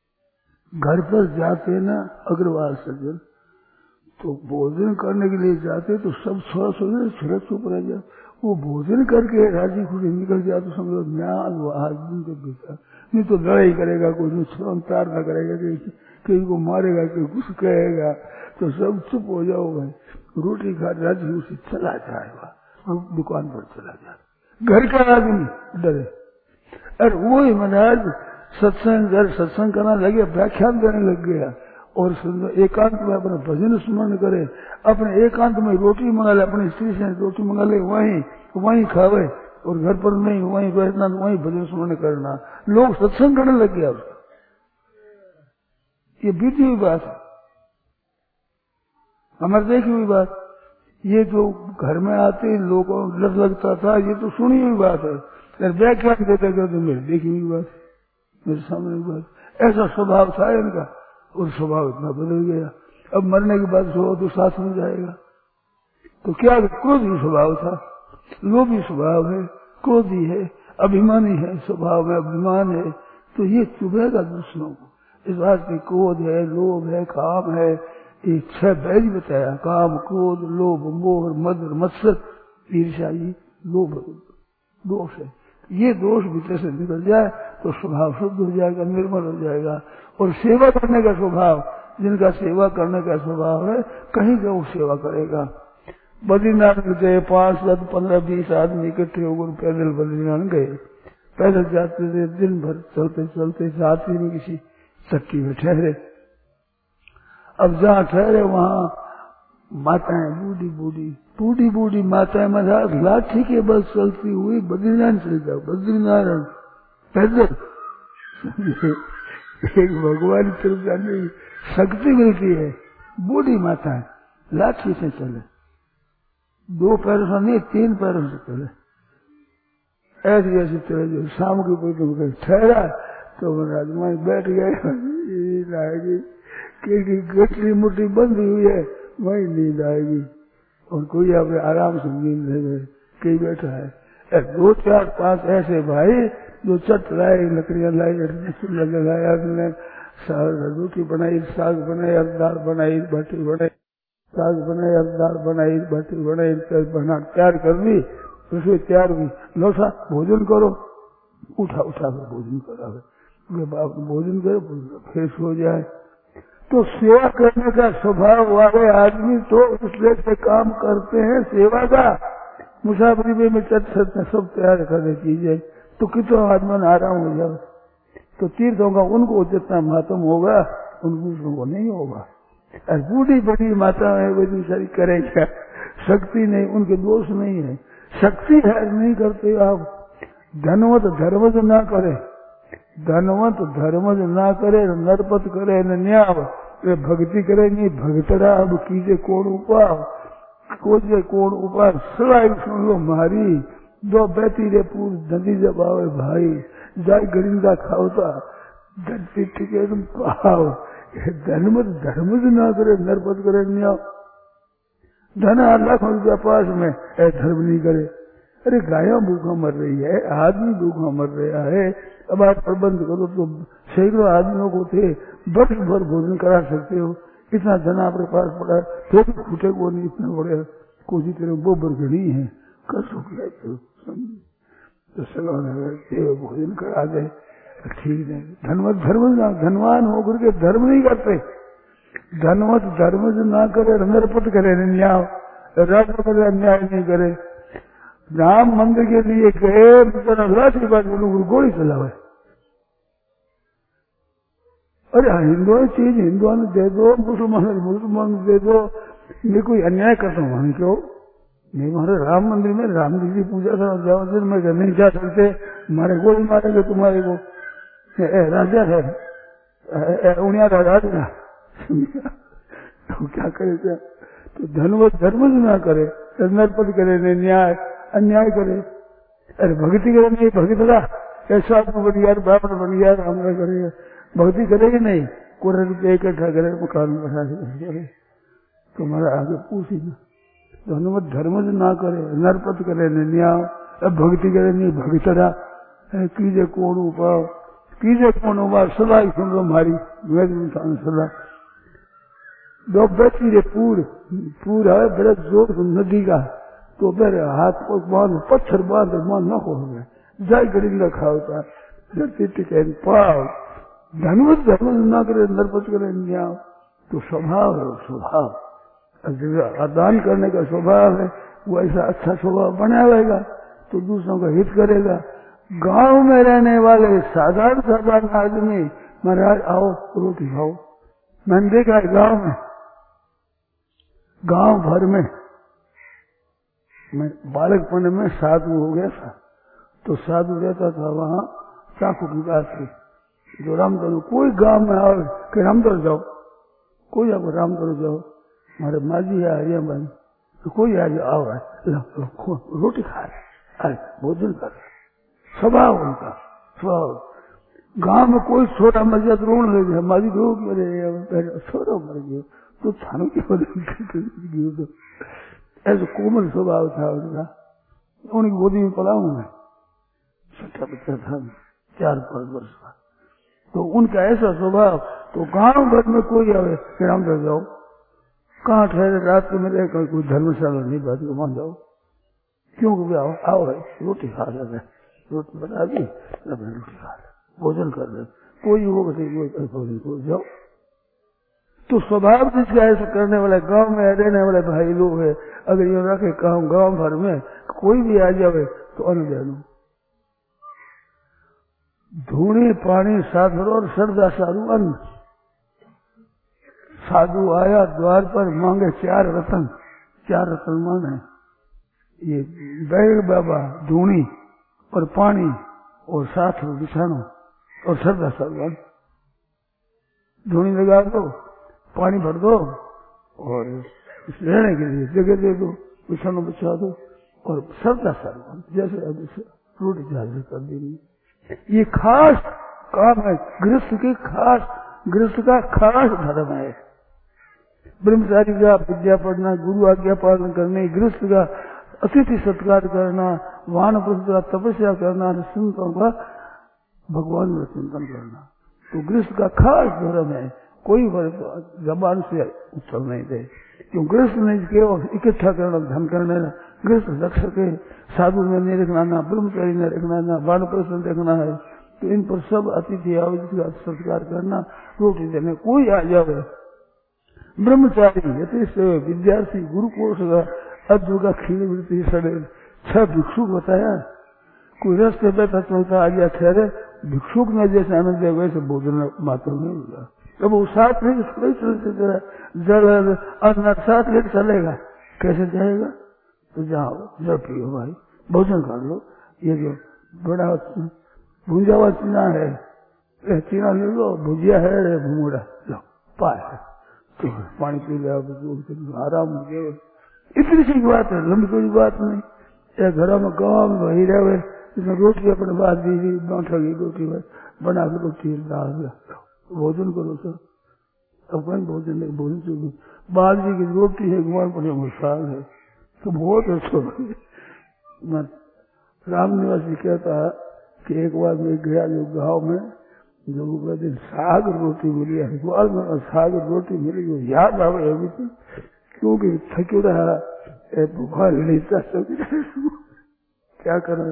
घर पर जाते ना अग्रवाल सज्जन, तो भोजन करने के लिए जाते तो सब थोड़ा सोचे थोड़ा चुप रह जाए। वो भोजन करके राजी खुशी निकल जाए तो समझो न्याय वो आदमी के भीतर, नहीं तो लड़ाई करेगा, कोई नुकसान ना करेगा, कहीं को मारेगा, कोई कुछ कहेगा, तो सब चुप हो जाओ भाई। रोटी खा राजी खुशी चला जाएगा, दुकान पर चला जाए। घर का आदमी डरे। और वो ही महाराज सत्संग घर सत्संग करना लगे, व्याख्यान देने लग गया, और एकांत में अपना भजन स्मरण करे, अपने एकांत में रोटी मंगा ले, अपनी स्त्री से रोटी मंगा ले, वहीं वहीं खावे, और घर पर नहीं, वहीं बैठना, वहीं भजन स्मरण करना। लोग सत्संग करने लग गया उसका। ये बीती हुई बात है, हमारे देखी हुई बात। ये जो घर में आते लोगों को डर लगता था, ये तो सुनी हुई बात है, व्याख्या देते करते मेरे देखी हुई बात, मेरे सामने हुई बात। ऐसा स्वभाव था इनका और स्वभाव इतना बदल गया। अब मरने के बाद सो तो साथ में जाएगा। तो क्या क्रोधी स्वभाव था, लोभी स्वभाव है, क्रोधी है, अभिमानी है, स्वभाव में अभिमान है, तो ये चुभेगा दूसरों को। इस बात में क्रोध है, लोभ है, काम है, ये छह बैज बताया, काम, क्रोध, लोभ, मोह, मद, मत्सर, ईर्ष्या, ये लोभ दोष है। ये दोष भीतर से निकल जाए तो स्वभाव शुद्ध हो जाएगा, निर्मल हो जाएगा। और सेवा करने का स्वभाव, जिनका सेवा करने का स्वभाव है, कहीं का वो सेवा करेगा। बद्रीनाथ गए, पांच दस पंद्रह बीस आदमी इकट्ठे होकर पैदल बद्रीनाथ गए। पैदल जाते थे, दिन भर चलते चलते रात्रि में किसी चक्की में ठहरे। अब जहाँ ठहरे वहाँ माताएं बूढ़ी बूढ़ी बूढ़ी बूढ़ी माताएं मजाक लाठी के बल चलती हुई बद्रीनाथ चल जाओ, बद्रीनारायण पैदल। एक भगवान की तरफ जाने की शक्ति मिलती है। बूढ़ी माताएं लाठी से चले, दो पैरों से नहीं तीन पैरों से चले, ऐसी ऐसी चले। जो शाम की कोई ठहरा तो महाराज बैठ गए, गठरी मुट्ठी बंदी हुई है, वही नींद आएगी। और कोई अपने आराम से नींद ले कहीं बैठा है। दो चार पांच ऐसे भाई जो चट लाए, लकड़ियां लाई, लगाया, रोटी बनाई, साग बनाई, दाल बनाई, बाटी बनाई, साग बनाई, दाल बनाई, बाटी बनाई, बना तैयार कर ली, रसोई तैयार हुई। लो सा भोजन करो, उठा उठा कर भोजन करा, बाप भोजन करे फ्रेश हो जाए। तो सेवा करने का स्वभाव वाले आदमी तो इसलिए से काम करते हैं सेवा का। मुसाफरी में चट सकते सब तैयार करने चीजें, तो कितना आदमी आराम हो जाए। तो तीर्थों का उनको जितना महत्व होगा उनको को नहीं होगा। और बूढ़ी बड़ी माता है वो दूसरी करे क्या, शक्ति नहीं, उनके दोष नहीं है, शक्ति है नहीं करते आप। धनवत धर्मज ना करे, धनवत धर्मज ना करे, नरपत करे न न्याव, वे भक्ति करे नहीं भगतरा। अब कीजे कोण उपाव, कोजे कोण उपाव, सलाई सुन लो मारी, दो बैती रे पूर नदी जब आवे भाई, जाय गरिंदा खावता धरती टिके तुम पाव। धनमत धर्मज ना करे, नरपत करे न्याव। धन लाख रुपया पास में ऐ धर्म नहीं करे। अरे गायों भूखा मर रही है, आदमी भूखा मर रहा है। अब आप प्रबंध करो तो सैकड़ों आदमियों को थे वर्ष भर भोजन करा सकते हो। इतना धन आपके पास पड़ा है तो भी फूटे को नहीं, इतना बड़े कोई तेरे बोबर घड़ी है कर सकते तो चलो भोजन करा दे, ठीक है। धनवत धर्म धनवान होकर के धर्म नहीं करते, धनवत धर्म ना करे, नरपत करे न्याय, राजा करे अन्याय नहीं करे। राम मंदिर के लिए गए लाठी बात गोली चलावे। अरे हिंदुओं चीज हिंदुओं ने दे दो, मुसलमान मुसलमान दे दो, ये कोई अन्याय करता हूँ हमें क्यों नहीं। हमारे राम मंदिर में राम जी की पूजा था, जाओ दिन में नहीं जा सकते, हमारे गोली मारेंगे तुम्हारे को। ए, राजा है उनिया राजा तो क्या करे क्या। तो धनवत धर्म ना करे, नरपत करे नहीं, न्याय अन्याय करे। अरे भक्ति करे नहीं भगतरा, ऐसा बन गया ब्राह्मण बन गया हमने करेगा, भक्ति करेगी नहीं, कोई रुपये इकट्ठा करे मकान बढ़ा करे। तुम्हारा आगे पूछ ही धनवत धर्म ना करे, नरपत करे नहीं न्याय, भक्ति करे नहीं भगतरा, कीजे कौन उपाव, कीजे कौन उपाव, सदा सुन लो हमारी सदा। दो बैठी रे पूर पूर है बड़ा जोर नदी का, तो मेरे हाथ को बांध पत्थर बांध बांध न हो गए, जाय गरिंदा खाओता धरती टिके पाव। धनवत धर्म ना करे, नरपत करे न्याय, तो स्वभाव है स्वभाव। दान करने का स्वभाव है, वो ऐसा अच्छा स्वभाव बनाएगा तो दूसरों का हित करेगा। गांव में रहने वाले साधारण साधारण आदमी महाराज आओ रोटी खाओ, मैंने देखा है गांव में, गांव भर में। मैं बालकपन में साधु हो गया था, तो साधु रहता था वहाँ चाकू की बात थी, जो रामदर कोई गांव में आओ कि रामदर जाओ, कोई आपको रामदर जाओ, हमारे माँ जी है हरिया बहन तो कोई आज आओ रोटी खा रहे, भोजन कर रहे, स्वभाव उनका स्वभाव। गांव में कोई छोटा मर जाए तो रोने लगे, हमारी रोग मरे, छोरा मर गयो तो थानों की ऐसा कोमल स्वभाव था उनका। उनकी गोदी में पला हूं मैं, छोटा बच्चा था चार पांच वर्ष का, तो उनका ऐसा स्वभाव। तो गांव भर में कोई आवे राम कर जाओ, कहाँ ठहरे रात को मिले, कोई धर्मशाला नहीं, बात को मान जाओ, क्यों भी आओ आओ है रोटी खा रहे, रोटी बना दी, रोटी खा रहे, भोजन कर रहे, कोई वो भोजन को जाओ। तो स्वभाव जिसका ऐसा करने वाला गांव में रहने वाले भाई लोग है, अगर ये रखे गाँव गाँव भर में कोई भी आ जावे तो अन्न दे दो। धूणी पानी साधु और श्रद्धा साधु अन्न। साधु आया द्वार पर मांगे चार रतन, चार रतन मांगे ये बैग बाबा, धूणी और पानी और साथ बिछानो और श्रद्धा साधु अन्न। धूणी लगा दो, पानी भर दो और रहने के लिए जगह दे दो, बिछानो बिछा दो और श्रद्धा साधु जैसे रोटी चार्ज कर देंगे। ये खास काम है गृहस्थ के, खास गृहस्थ का खास धर्म है। ब्रह्मचारी का विद्या पढ़ना, गुरु आज्ञा पालन करने, गृहस्थ का अतिथि सत्कार करना, वानप्रस्थ का तपस्या करना, संतों का भगवान का चिंतन करना, तो गृहस्थ का खास धर्म है। कोई जबान से उत्सव नहीं दे, क्यों गृहस्थ नहीं केवल इकट्ठा करना, धन करना, गृहस्थ रक्षक है, साधु में नहीं रखना, ना ब्रह्मचारी ने रखना, ना वानप्रस्थ रखना है। तो इन पर सब अतिथि आवे सत्कार करना, रोटी देने। कोई आ जावे ब्रह्मचारी, यथेष्ट विद्यार्थी, गुरु कोष का अद्भु का खीर वृत्ति सड़े, छह भिक्षुक बताया। कोई रास्ते बैठा चलता आ गया ठहरे, भिक्षुक ने जैसे आनंद है वैसे भोजन मात्र नहीं होगा। अब वो साथ लेके थोड़ी चलते तेरा जल अन्न साथ लेके चलेगा, कैसे जाएगा? तो जाओ जल पियो भाई, भोजन कर लो। ये जो बड़ा भूंजा हुआ चीना है, चीना ले लो, भुजिया है, भूंगड़ा लो, पाए तो पानी पी लो, आराम हो गया। इतनी सी बात है, लंबी कोई बात नहीं। एक घर में गाँव में वही रहे, इसमें रोटी अपने बात दी, बांटा की रोटी बना के रोटी डाल भोजन करो सर। अब कहीं भोजन नहीं, भोजन चाहिए। बाजरी की रोटी है, गुमान पर साग है, तो बहुत अच्छा। मैं राम निवासी कहता है कि एक बार मैं गया जो गाँव में, जो दिन साग रोटी मिली है, में साग रोटी मिली, वो याद आवे अभी तो, क्योंकि थकी रहा बुखार नहीं क्या कर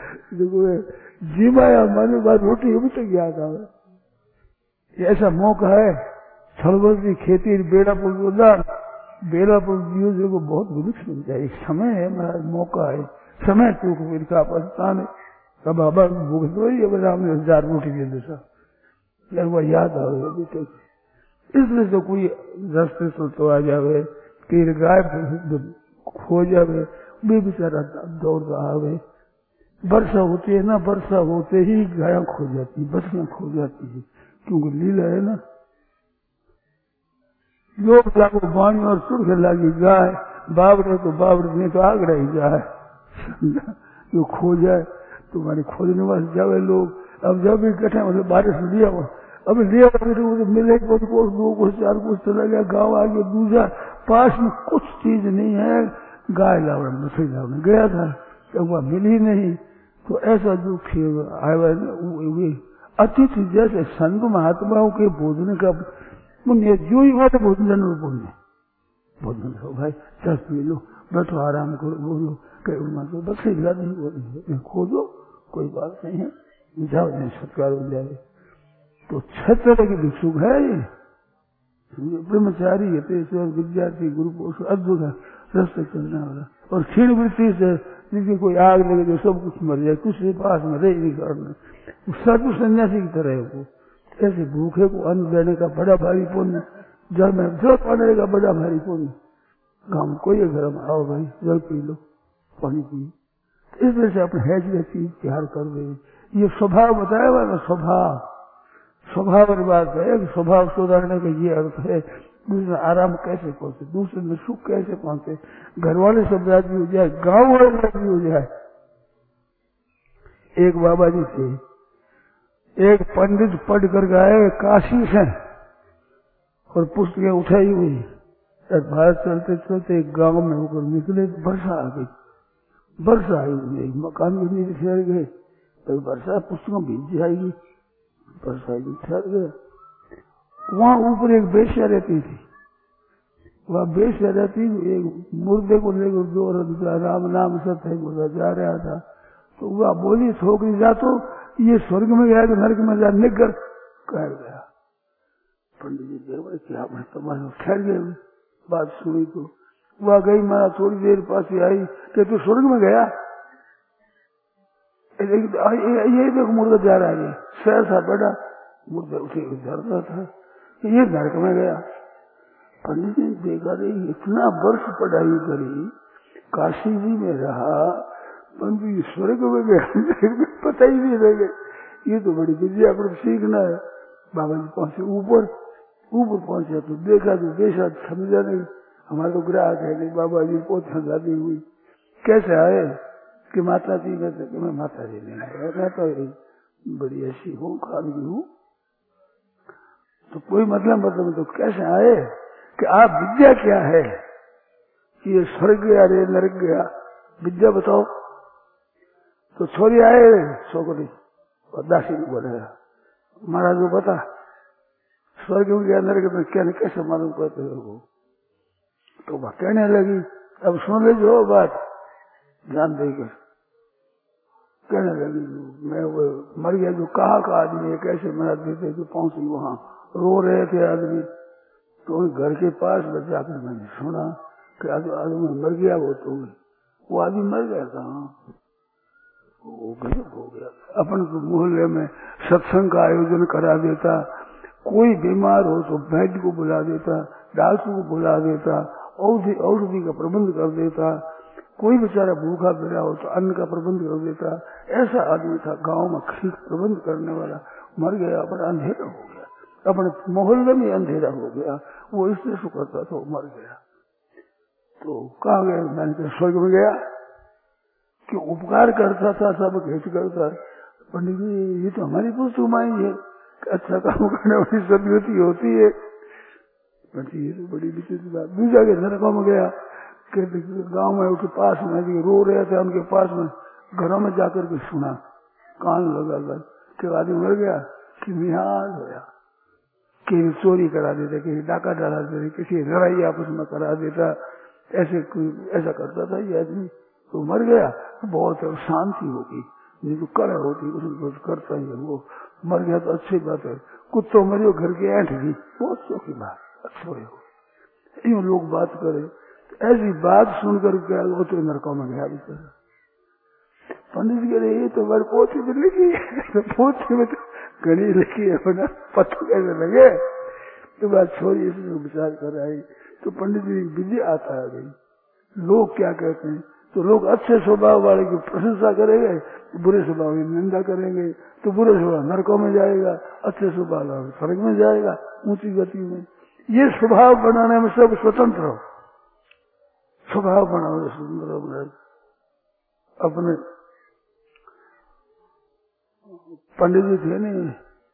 जीवाया माने बाद रोटी अभी तक याद आवे। ऐसा मौका है, छलबल खेती बेड़ापुर बेड़ापुर जीव को बहुत वृक्ष मिल जाए। समय है, मेरा मौका है, समय टूक इनका पता नहीं कब अब भूख तो ही अब राम ने हजार रोटी दे देता, लगभग याद आ अभी तक। इसलिए तो कोई रास्ते से तो आ जावे, कई गाय खो जावे, वे बेचारा दौड़ता आवे। वर्षा होती है ना, वर्षा होते ही गाय खो जाती, बछियां खो जाती है, क्योंकि लीला है ना। लोग लागो बाणी और सुर्ख लागी गाय, बावड़े तो बावड़े नहीं तो आगड़ा ही गाय, जो खो जाए तो मानी खोजने वाले जावे लोग। अब जब भी इकट्ठे मतलब बारिश लिया हो, अब लिया तो मिले को दो को चार को चला गया, गाँव आ गया दूसरा, पास में कुछ चीज नहीं है, गाय लावड़ा मछली लावड़ा गया था, तो वह मिली नहीं। तो ऐसा जो आया अतिथि जैसे संत महात्माओं के भोजन का पुण्य जो ही बात भोजन में पुण्य। भोजन करो भाई, चाय पी लो, बैठो आराम करो, बोलो कई बस नहीं खोदो, कोई बात नहीं है, जाओ नहीं सत्कार हो जाए। तो छह तरह के भिक्षुक है ये, ब्रह्मचारी, यथेश्वर, विद्यार्थी, गुरु पोष, अद्भुत रास्ते चलने वाला, और क्षीण वृत्ति से जिसकी कोई आग लगे जो सब कुछ मर जाए, कुछ पास में रह नहीं करना, साधु सन्यासी की तरह है वो। ऐसे भूखे को अन्न देने का बड़ा भारी पुण्य, जल में जल पाने का बड़ा भारी पुण्य। गाँव में कोई घर में आओ भाई, जल पी लो, पानी पिए। इस वजह से अपने हैज चीज प्यार कर रहे। ये स्वभाव बताया हुआ ना, स्वभाव स्वभाव की बात है, स्वभाव सुधारने का ये अर्थ है दूसरे आराम कैसे पहुंचे, दूसरे में सुख कैसे पहुंचे, घर वाले सब राजी हो जाए, गांव वाले राजी हो जाए। एक बाबा जी थे, एक पंडित पढ़ कर गए काशी से और पुस्तकें उठाई हुई, भारत चलते चलते एक गांव में होकर निकले, वर्षा आ गई, वर्षा आई, एक मकान के नीचे ठहर गए, तो वर्षा पुस्तकों भीग जाएगी, वर्षा ठहर गया। वहां ऊपर एक बेश्या रहती थी, वह बेश्या रहती, एक मुर्दे को लेकर दो राम नाम सत्य बोला जा रहा था, तो वह बोली छोकरी जा तो ये स्वर्ग में गया कि नरक में जा, निकर कह गया। पंडित जी देख क्या तुम्हारे ठहर गए, बात सुनी तो वह गई, मारा थोड़ी देर पास ही आई कि तू स्वर्ग में गया, ये देखो मुर्दा जा रहा है, सहसा बड़ा मुर्दा उठे डरता था, ये नरक में गया। पंडित जी देखा रही, इतना वर्ष पढ़ाई करी, काशी जी में रहा, परंतु स्वर्ग में गया पता ही नहीं लगे। ये तो बड़ी विद्या पर सीखना है। बाबा जी पहुंचे ऊपर, ऊपर पहुंचे तो देखा तो देखा समझा नहीं, हमारा तो ग्राहक है नहीं। बाबा जी पहुंचा शादी हुई, कैसे आए कि माता जी कहते कि मैं माता जी नहीं आया, मैं तो बड़ी ऐसी हूँ, खानगी हूँ, तो कोई मतलब मतलब तो कैसे आए कि आप विद्या क्या है, कि ये स्वर्ग गया रे नरक गया, विद्या बताओ। तो छोरी आए छोकरी और दासी ने बोलेगा महाराज को बता स्वर्ग में गया नरक में क्या नहीं, कैसे मालूम करते हो। तो वह कहने लगी, अब सुन ले जो बात ध्यान देकर, कहने लगी मैं वो मर गया, जो कहा का आदमी है, कैसे मरा देते, जो पहुंची वहां रो रहे थे आदमी, तो घर के पास में जाकर मैंने सुना कि आदमी मर गया, वो तो वो आदमी मर गया था, वो गजब हो गया। अपन मोहल्ले में सत्संग का आयोजन करा देता, कोई बीमार हो तो वैद्य को बुला देता, डॉक्टर को बुला देता, औषधि औषधि का प्रबंध कर देता, कोई बेचारा भूखा बेरा हो तो अन्न का प्रबंध कर देता। ऐसा आदमी था गांव में ठीक प्रबंध करने वाला, मर गया, अपना अंधेरा हो गया, अपने मोहल्ले में अंधेरा हो गया, वो इसलिए सु करता था, मर गया। तो कहा गया, मैंने स्वर्ग में गया कि उपकार करता था, सब हित करता। पंडित जी ये तो हमारी पुस्तक माई है, अच्छा काम करने वाली सदगति होती है। ये तो बड़ी विचित्र बात। दूसरा के नरकों में गया कि गांव में उसके पास में रो रहे थे, उनके पास में घरों में जाकर के सुना, कान लगा लगा कि आदमी मर गया, कि निहाल होया, कि चोरी करा देता, कि डाका डाला देता, किसी लड़ाई आपस में करा देता, ऐसे ऐसा करता था ये आदमी। तो मर गया तो बहुत शांति होगी, ये तो कड़ा होती उसको करता ही है, वो मर गया तो अच्छी बात है। कुत्तों मरियो घर के ऐंठ भी बहुत चौकी बात, अच्छा हो। यूं लोग बात करे, तो ऐसी बात सुनकर क्या वो तो नरकों में गया बेचारा। पंडित जी कह रहे ये तो बड़ी पोथी में लिखी है, तो पोथी में तो घड़ी लिखी है, बना पत्थर कैसे लगे। तो बात छोड़ी, इसमें विचार कर आई तो पंडित जी विद्या आता है गई। लोग क्या कहते हैं, तो लोग अच्छे स्वभाव वाले की प्रशंसा करेंगे, बुरे स्वभाव की निंदा करेंगे, तो बुरे स्वभाव नरकों में जाएगा, अच्छे स्वभाव वाले स्वर्ग में जाएगा, ऊंची गति में। ये स्वभाव बनाने में सब स्वतंत्र हो, स्वभाव बनाओ स्वतंत्र बनाए। अपने पंडित जी थे नहीं,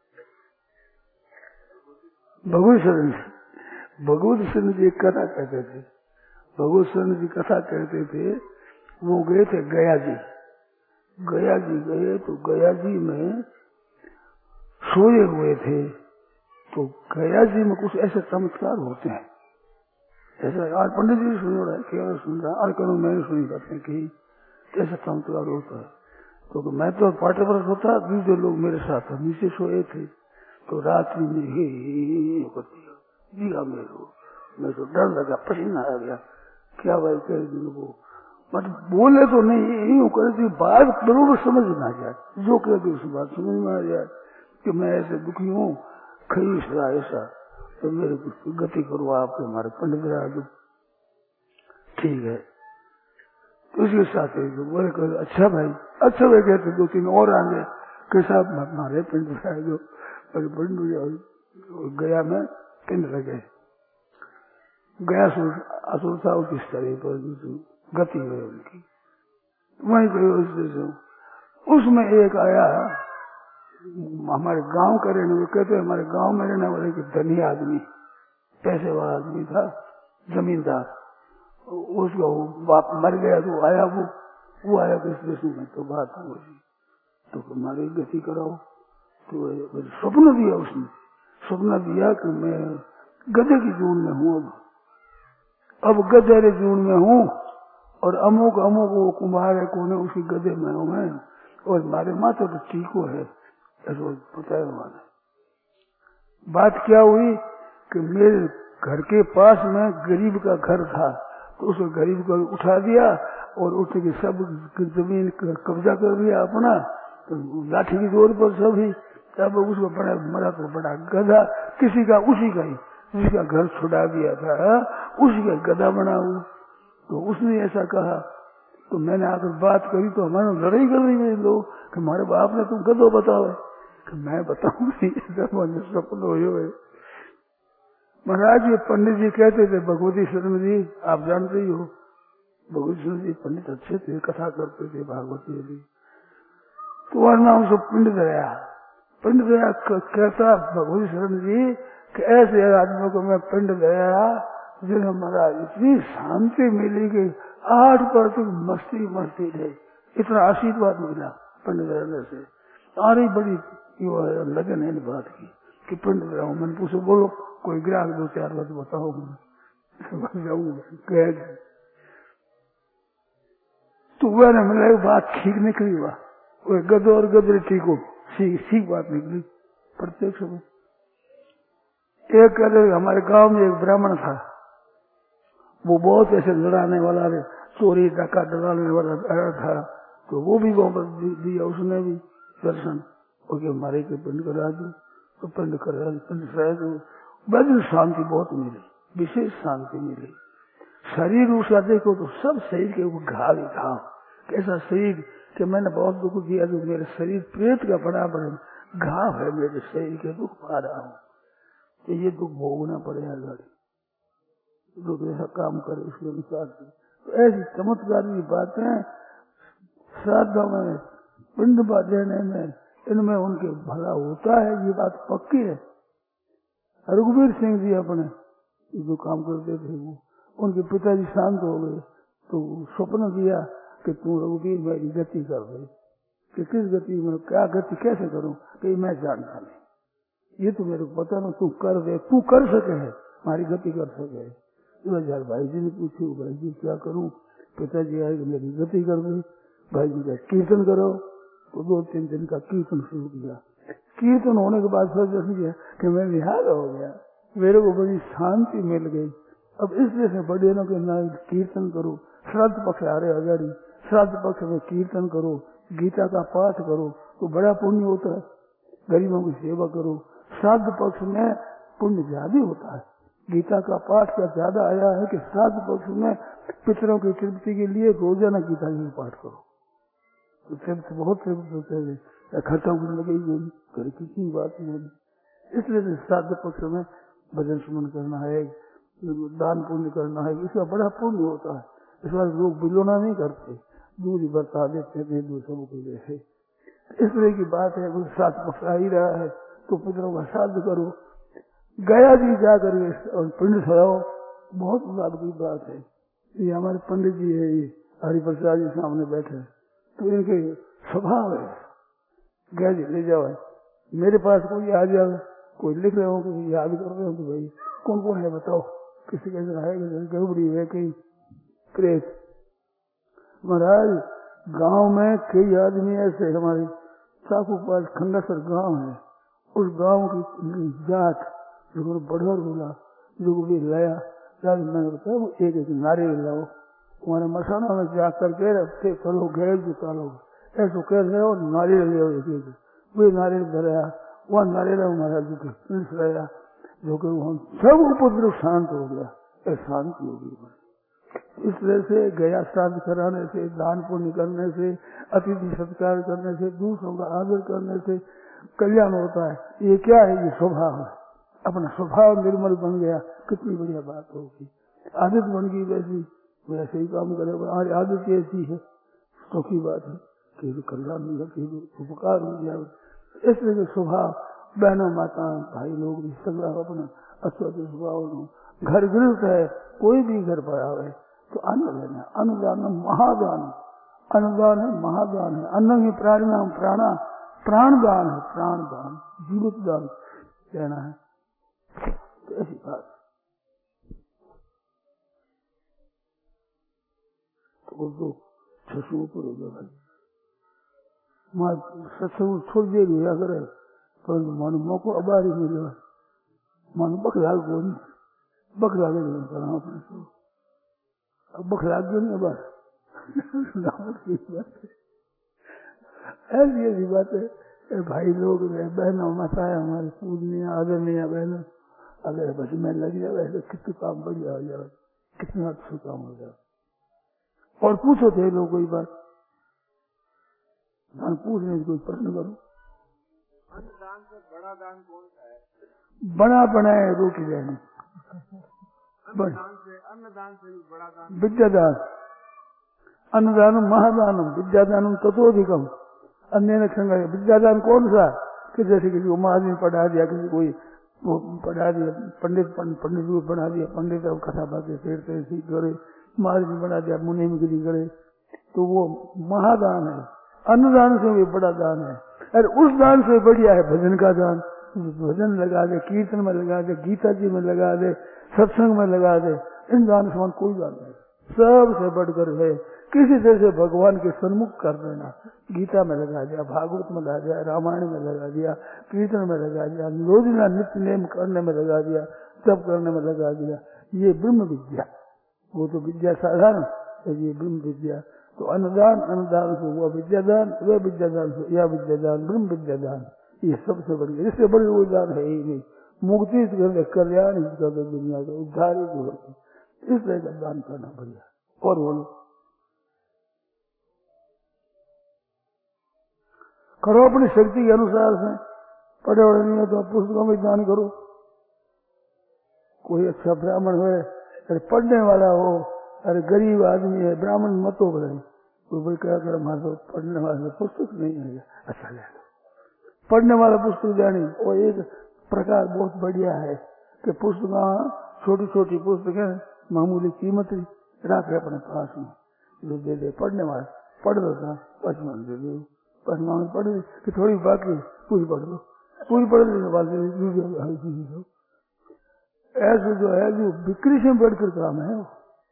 भगवत शरण भगवत शरण जी एक कथा कहते थे, भगवत शरण जी कथा कहते थे। वो गए थे गया जी, गया जी गए तो गया जी में सोए हुए थे, तो गया जी में कुछ ऐसे चमत्कार होते हैं, ऐसा आज पंडित जी सुन रहा है, केवल सुन रहा है, और कहीं मैंने सुनी करते हैं कि ऐसा चमत्कार होता है। तो मैं तो पाटे पर सोता, दूसरे लोग मेरे साथ नीचे सोए थे, तो रात्रि में ही दिया मेरे, मैं तो डर लगा, पसीना आ गया, क्या भाई कह वो मतलब बोले तो नहीं, यूं करे बात बरोबर समझ में आ जाए, जो कहते उस बात समझ में आ जाए कि मैं ऐसे दुखी हूँ, खरीस रहा ऐसा, तो मेरे कुछ गति करो आपके हमारे पंडित राज। ठीक है, तो उसके साथ बोले कह अच्छा भाई, अच्छा भाई कहते दो तीन और आ गए कि साहब हमारे पंडित राज जो पंडित गया में पिंड लगे, गया असुरता उसके शरीर पर गति है उनकी, वही गए। उसमें एक आया हमारे गांव का रहने वाले, कहते हमारे गांव में रहने वाले कि धनी आदमी, पैसे वाला आदमी था, जमींदार। उसका बाप मर गया तो आया वो वो आया किस देश में, तो बात हो गई तो हमारी गति कराओ। तो स्वप्न दिया उसने, स्वप्न दिया कि मैं गधे की जून में हूँ, अब अब गधे जून में हूँ और अमुक अमुक वो कुम्हार है कौन है उसी गधे में हूँ मैं, और हमारे माथे तो चीको है, ऐसा बताया उन्होंने। बात क्या हुई कि मेरे घर के पास में गरीब का घर था, तो उस गरीब को उठा दिया और उठ के सब जमीन कब्जा कर लिया अपना, तो लाठी की जोर पर सभी। तब उसको बड़ा मरा तो बड़ा गधा, किसी का उसी का ही जिसका घर छुड़ा दिया था उसी का गधा बना हुआ। तो उसने ऐसा कहा, तो मैंने आकर बात करी तो हमारे लड़ाई कर रही है लोग कि हमारे बाप ने तुम गधो बताओ, कि मैं बताऊंगी सपन हुए। महाराज ये पंडित जी कहते थे, भगवती शरण जी आप जानते ही हो, भगवती शरण जी पंडित अच्छे थे, कथा करते थे भागवती जी। तो वरना उसको पिंड दया पिंड दया कहता भगवती शरण जी कि ऐसे आदमियों को मैं पिंड दया जिन्हें महाराज इतनी शांति मिली कि आठ परसेंट मस्ती मस्ती थे, इतना आशीर्वाद मिला पिंड दया से। सारी बड़ी लगन है बात की कि पिंड दया। मैंने पूछो बोलो कोई ग्राहक दो चार बात बताओ, जाऊंगा। तो वह ने मिला बात ठीक निकली, वह गदो और गदरे ठीक हो, सीख सीख बात निकली प्रत्यक्ष में। एक कहते हमारे गांव में एक ब्राह्मण था, वो बहुत ऐसे लड़ाने वाला है, चोरी डाका डराने वाला था, तो वो भी वहां पर दिया उसने भी दर्शन, और हमारे के पिंड करा दो, तो पिंड करा पिंड कराया, बड़ी शांति बहुत मिली, विशेष शांति मिली। शरीर उसका देखो तो सब शरीर के ऊपर घाव ही घाव, कैसा शरीर कि मैंने बहुत दुख दिया, जो मेरे शरीर प्रेत का बड़ा बड़ा घाव है, मेरे शरीर के दुख पा रहा हूँ, तो ये दुख भोगना पड़ेगा गाड़ी, जो ऐसा काम करे उसके अनुसार। तो ऐसी चमत्कार की बातें श्राद्धों में पिंड देने में इनमें उनके भला होता है, ये बात पक्की है। रघुवीर सिंह जी अपने जो काम करते थे, वो उनके पिताजी शांत हो गए तो स्वप्न दिया कि तू रघुवीर मेरी गति कर दे, कि किस गति में क्या गति कैसे करूं, कि मैं जानता नहीं, ये तो मेरे को पता ना, तू कर दे, तू कर सके है हमारी गति कर सके। दो हजार भाई जी ने पूछे भाई जी क्या करूं, पिताजी आए मेरी गति कर दे, भाई जी का कीर्तन करो, तो दो तीन दिन का कीर्तन शुरू किया। कीर्तन होने के बाद सोचा किया कि मैं विहार हो गया, मेरे को बड़ी शांति मिल गई। अब इसलिए से बड़े के ना कीर्तन करो, श्राद्ध पक्ष आ रहे हजारी, श्राद्ध पक्ष में कीर्तन करो, गीता का पाठ करो तो बड़ा पुण्य होता है, गरीबों की सेवा करो। श्राद्ध पक्ष में पुण्य ज्यादा होता है, गीता का पाठ का ज्यादा आया है कि श्राद्ध पक्ष में पितरों की तृप्ति के लिए रोजाना गीता का पाठ करो, तो तृप्त बहुत तृप्त होते हैं, खत्म लगे घर की बात नहीं। इसलिए श्राद्ध पक्ष में भजन सुमन करना है, दान पुण्य करना है, इसका बड़ा पुण्य होता है। इस बार लोग बिलोना नहीं करते, दूध ही बरता देते हैं दूसरों के लिए। इस तरह की बात है, वो श्राद्ध पक्ष आ ही रहा है तो पितरों का श्राद्ध करो, गया जी जाकर और पिंड सजाओ, बहुत लाभ की बात है। ये हमारे पंडित जी है, ये हरिप्रसाद जी सामने बैठे, तो इनके स्वभाव है गया जी ले जाओ, मेरे पास कोई आ जाओ, कोई लिख रहे हो कोई याद कर रहे हो तो भाई कौन कौन है बताओ, किसी के है गड़बड़ी है कहीं प्रेत। महाराज गांव में कई आदमी ऐसे, हमारे साकू पास खंडासर गांव है, उस गांव की जात जो बढ़ोर बोला जो भी लाया, मैंने बताया वो एक एक नारियल लाओ, तुम्हारे मसाना में जा करके रखते चलो गए जुटा लो, ऐसा कह रहे हो नारियल ले एक एक, वे नारियल धराया, वह नारियल महाराज जी के लाया, जो कि वहां सब उपद्रव शांत हो गया, ऐसा शांति होगी। इसलिए से गया श्राद्ध कराने से, दान पुण्य करने से, अतिथि सत्कार करने से, दूसरों का आदर करने से कल्याण होता है। ये क्या है, ये स्वभाव है, अपना स्वभाव निर्मल बन गया, कितनी बढ़िया बात होगी। आदत बन गई वैसी, वैसे ही काम करे। हमारी आदत ऐसी है, तो की बात है कि कल्याण हो जाए, उपकार हो जाए। इसलिए जो स्वभाव बहनों माता भाई लोग भी सगड़ा अपना अच्छा स्वभाव, घर गृहस्थ है कोई भी घर पर आवे तो अन्न लेना। अन्नदान महादान, अन्नदान है महादान है। अन्न ही प्राणिनाम प्राणा, प्राणदान है, प्राणदान जीवित दान लेना है। तो ऐसी बात तो दो छसू पर हो गया भाई। माँ सत्संग छोड़ दे गया करे परंतु मानो मौको अबारी मिले, मानो बखला को नहीं बखला के नहीं करना अपने को, अब बखला क्यों नहीं अबार ऐसी ऐसी बात है। भाई लोग बहनों माताएं हमारी पूजनीय आदरणीय बहनों, अगर बस में लग जाए तो कितना काम बढ़िया हो जाए, कितना अच्छा काम हो जाए। और पूछो थे लोग कोई बात, दान पूछने कोई प्रश्न करो। अन्नदान से बड़ा दान कौन सा है? बड़ा बनाए रोटी लेनी। अन्नदान से अन्नदान से भी बड़ा दान विद्यादान, अन्नदानम महादानम विद्यादानम ततोधिकम अन्य संग। विद्यादान कौन सा कि जैसे किसी को महाजन पढ़ा दिया, किसी कोई वो पढ़ा दिया, पंडित पंडित को बना दिया, पंडित कथा बातें फेरते सीख करे, महाजन बना दिया, मुनि में गिरी करे, तो वो महादान है। अन्नदान से भी बड़ा दान है। अरे उस दान से बढ़िया है भजन का दान। भजन लगा दे, कीर्तन में लगा दे, गीता जी में लगा दे, सत्संग में लगा दे, इन दान समान कोई दान नहीं। सबसे बढ़कर है किसी तरह से भगवान के सन्मुख कर देना। गीता में लगा दिया, भागवत में लगा दिया, रामायण में लगा दिया, कीर्तन में लगा दिया, रोजिना नित्य नेम करने में लगा दिया, तप करने में लगा दिया। ये ब्रह्म विद्या, वो तो विद्या साधारण, ये ब्रह्म विद्या। तो अन्नदान, अन्नदान से हुआ विद्यादान, वह विद्यादान से यह विद्यादान, ब्रह्म विद्यादान, ये सबसे बढ़िया। इससे बड़ी वो दान है ही नहीं। मुक्ति कर दे, कल्याण कर दे, दुनिया का उद्धार ही इस तरह का दान करना बढ़िया। और बोलो करो अपनी शक्ति के अनुसार से। पढ़े पढ़े नहीं हो तो पुस्तकों में दान करो। कोई अच्छा ब्राह्मण हो, अरे पढ़ने वाला हो, अरे गरीब आदमी है, ब्राह्मण मत हो बड़े, कोई बोल क्या कर हमारे पढ़ने वाले पुस्तक नहीं है, अच्छा ले लो। पढ़ने वाला पुस्तक जानी और एक प्रकार बहुत बढ़िया है कि पुस्तक छोटी छोटी पुस्तकें मामूली कीमत रखे अपने पास में, जो दे दे पढ़ने वाले पढ़ लो था पचमन दे दो, पचमन पढ़ ली कि थोड़ी बाकी पूरी पढ़ लो, पूरी पढ़ लेने वाले ऐसे जो है जो बिक्री से बढ़कर काम है।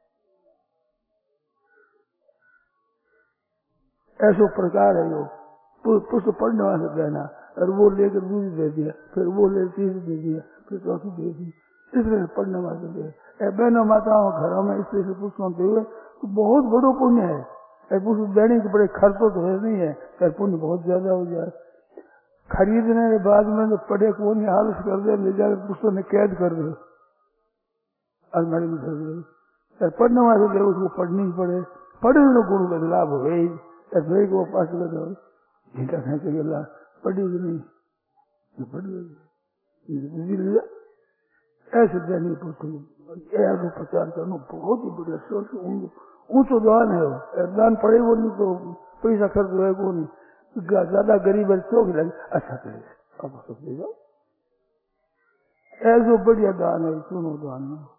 ऐसा प्रकार है यो पुस्तक पढ़ने वाले देना, और वो लेकर दूसरी दे दिया, फिर वो ले तीसरी दे दिया, फिर चौथी दे दी, इसलिए पढ़ने वाले दे। बहनों माताओं घरों में इस तरह से पुस्तकों दे हुए तो बहुत बड़ो पुण्य है। पुस्तक देने के बड़े खर्च तो है नहीं है, पर पुण्य बहुत ज्यादा हो जाए। खरीदने के बाद में तो पढ़े को नहीं हालत कर दे, ले जाकर पुस्तक में कैद कर दे, अलमारी में धर दे। पढ़ने वाले दे उसको पढ़नी ही पड़े, पढ़े तो गुरु का लाभ हो गई, वो पास कर घंटा खेचे ला पढ़ेगी नहीं तो पढ़ेगी। ऐसे देने पुस्तक ऐसा प्रचार करना बहुत ही बढ़िया सोच ऊंचो दान है। वो दान पड़े वो नहीं तो पैसा खर्च है वो नहीं, ज्यादा गरीब है तो लगे अच्छा करे अब सब दे जाओ। ऐसा बढ़िया दान है, सुनो दान है।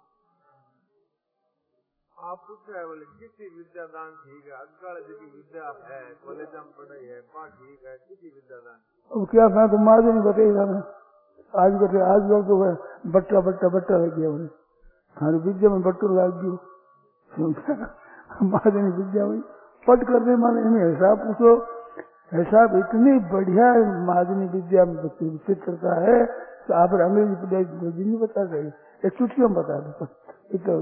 आप पूछ रहे बोले किसी विद्या दान ठीक है, अग्गड़ जी विद्या है, कॉलेज में पढ़ाई है, पाठ ठीक है, किसी विद्या दान। अब क्या मैं तो मार नहीं बताइएगा मैं आज बटे आज लोग तो बट्टा बट्टा बट्टा लग गया बोले हमारी विद्या में बट्टू लग गई महाजनी विद्या हुई पट करने माने हिसाब पूछो। हिसाब इतनी बढ़िया महाजनी विद्या में विचित्रता है तो आप अंग्रेजी पढ़ाई नहीं बता रहे, एक चुटकियों में बता दो इतना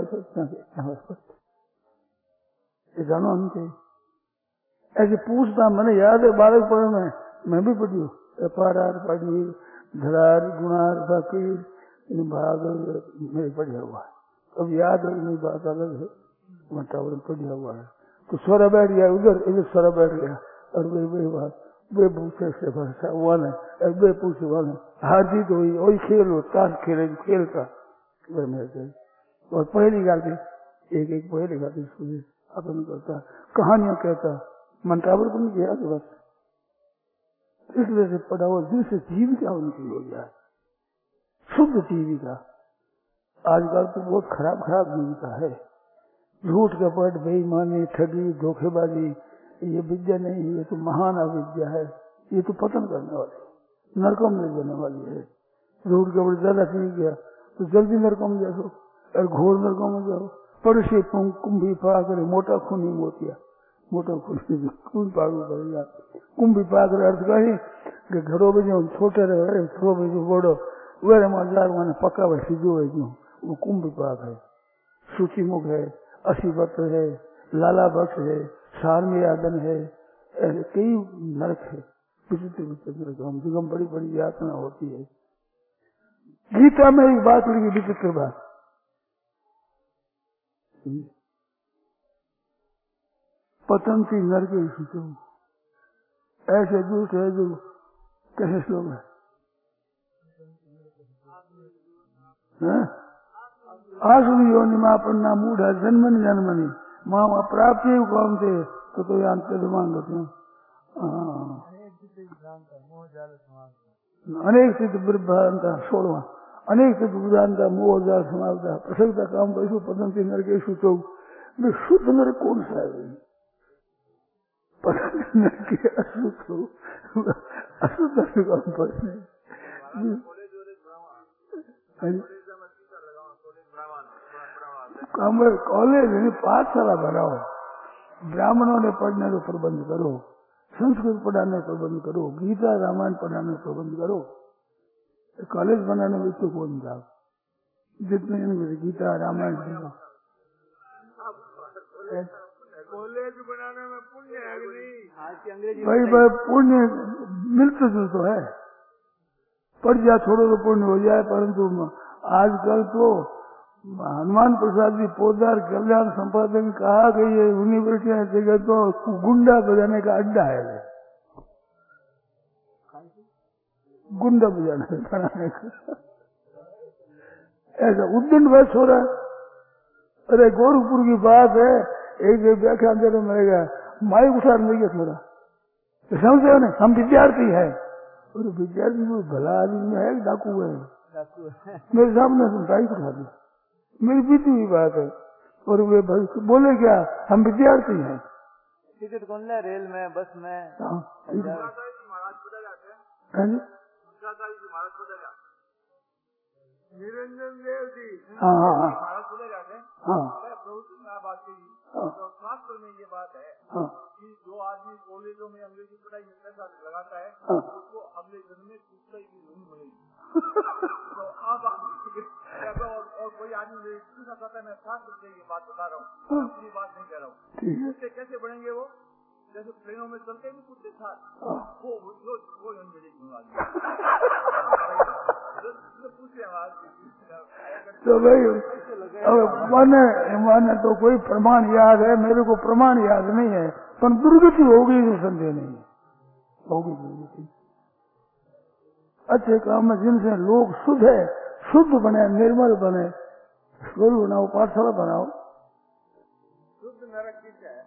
जानो हम चाहिए। ऐसे पूछता मैंने याद है बालक पढ़े में मैं भी पढ़ी हूँ पारार पढ़ी धरार गुणार फकीर भाग मेरे पढ़ा हुआ है, अब याद है नहीं बात अलग है, वातावरण पढ़ा हुआ है। तो स्वर बैठ गया उधर, इधर स्वर बैठ गया और वे वे बात वे पूछे से भाषा वन है वे पूछे वन है हार जीत हुई वही खेल हो ताश खेले खेल का और पहली गाती एक एक पहली गाती अपन करता, कहानियां कहता, मंत्रावर को नहीं किया बस। इसलिए से पढ़ाओ जिनसे जीविका उनकी हो जाए, शुद्ध जीविका। आजकल तो बहुत खराब खराब जीविका है, झूठ कपट, बेईमानी, ठगी, धोखेबाजी, ये विद्या नहीं, ये तो महान अविद्या है, ये तो पतन करने वाली, नरकों में ले जाने वाली है। झूठ कपट ज्यादा पी गया तो जल्दी नरकों में जाओ, और घोर नरकों में जाओ। पड़ोसी कुंभी पाक करे, मोटा खूनी मोतिया, मोटा खूनी खून पागू करेगा। कुंभी पाक अर्थ कही कि घरों में जो छोटे रहे, घरों में जो बड़ो वे मजार मैंने पक्का हुआ सीधो है, जो वो कुंभ पाक है, सूची मुख है, असीवत है, लाला बक्स है, सारमी आदन है, ऐसे कई नरक है, विचित्र विचित्र नरक, बड़ी बड़ी यातना होती है। गीता में एक बात लिखी, विचित्र बात, पतंती नरक सूचो, ऐसे दूत है जो कैसे श्लोक है, आसुरी योनिमापन्ना मूढ़ा जन्मनि जन्मनि माम अप्राप्य कौन थे तो तो जानते मान करते हैं। अनेक सिद्ध ब्रह्मांता सोलवा, अनेक सिद्ध बुद्धांता मोह जाल समाप्ता प्रसंगता काम कैसु पतंती नरकेशु चौ। में शुद्ध नरक कौन सा है? पतंती नरक अशुद्ध अशुद्ध नरक कौन पड़े? कॉलेज पाठशाला बनाओ, ब्राह्मणों ने पढ़ने का प्रबंध करो, संस्कृत पढ़ाने का प्रबंध करो, गीता रामायण पढ़ाने का प्रबंध करो। कॉलेज बनाने में तो कौन जाओ, जितने गीता रामायण कॉलेज बनाने में पुण्य है नहीं? भाई भाई पुण्य मिलते जुलते है, पढ़ जा छोड़ो तो पुण्य हो जाए। परंतु आजकल तो हनुमान प्रसाद जी पोदार कल्याण संपादक कहा कि ये यूनिवर्सिटी जगह तो गुंडा बजाने का अड्डा है, गुंडा बजाने बनाने का ऐसा उद्दंड बस हो रहा है। अरे गोरखपुर की बात है, एक व्याख्यान देने मिलेगा, माइक उठा लेंगे थोड़ा तो समझे ना, हम विद्यार्थी है, और विद्यार्थी कोई भला आदमी है, डाकू है, मेरे सामने बाइक उठा दी, मेरी बीती हुई बात है। और वे बोले क्या, हम विद्यार्थी हैं। टिकट कौन ले, रेल में, बस में? निरंजन देव जी हाँ हाँ हाँ महाराज बोले जाते हैं। हाँ बात कही तो शास्त्र में ये बात है कि जो आदमी कॉलेजों में अंग्रेजी पढ़ाई में पैसा लगाता है उसको अगले जन्म में दूसरा की नहीं मिलेगी। तो आप और, और कोई आदमी पूछना चाहता है, मैं शास्त्र से ये बात बता रहा हूँ, अपनी बात नहीं कह रहा हूँ। कुत्ते कैसे बढ़ेंगे वो, जैसे प्लेनों में चलते हैं कुत्ते साथ, वो वो वो मिलेगी। तो भाई अब माने माने तो कोई प्रमाण याद है, मेरे को प्रमाण याद नहीं है, पर दुर्गति होगी तो संदेह नहीं होगी दुर्गति। अच्छे काम में जिनसे लोग शुद्ध है, शुद्ध बने, निर्मल बने, स्कूल बनाओ, पाठशाला बनाओ। शुद्ध नरक की है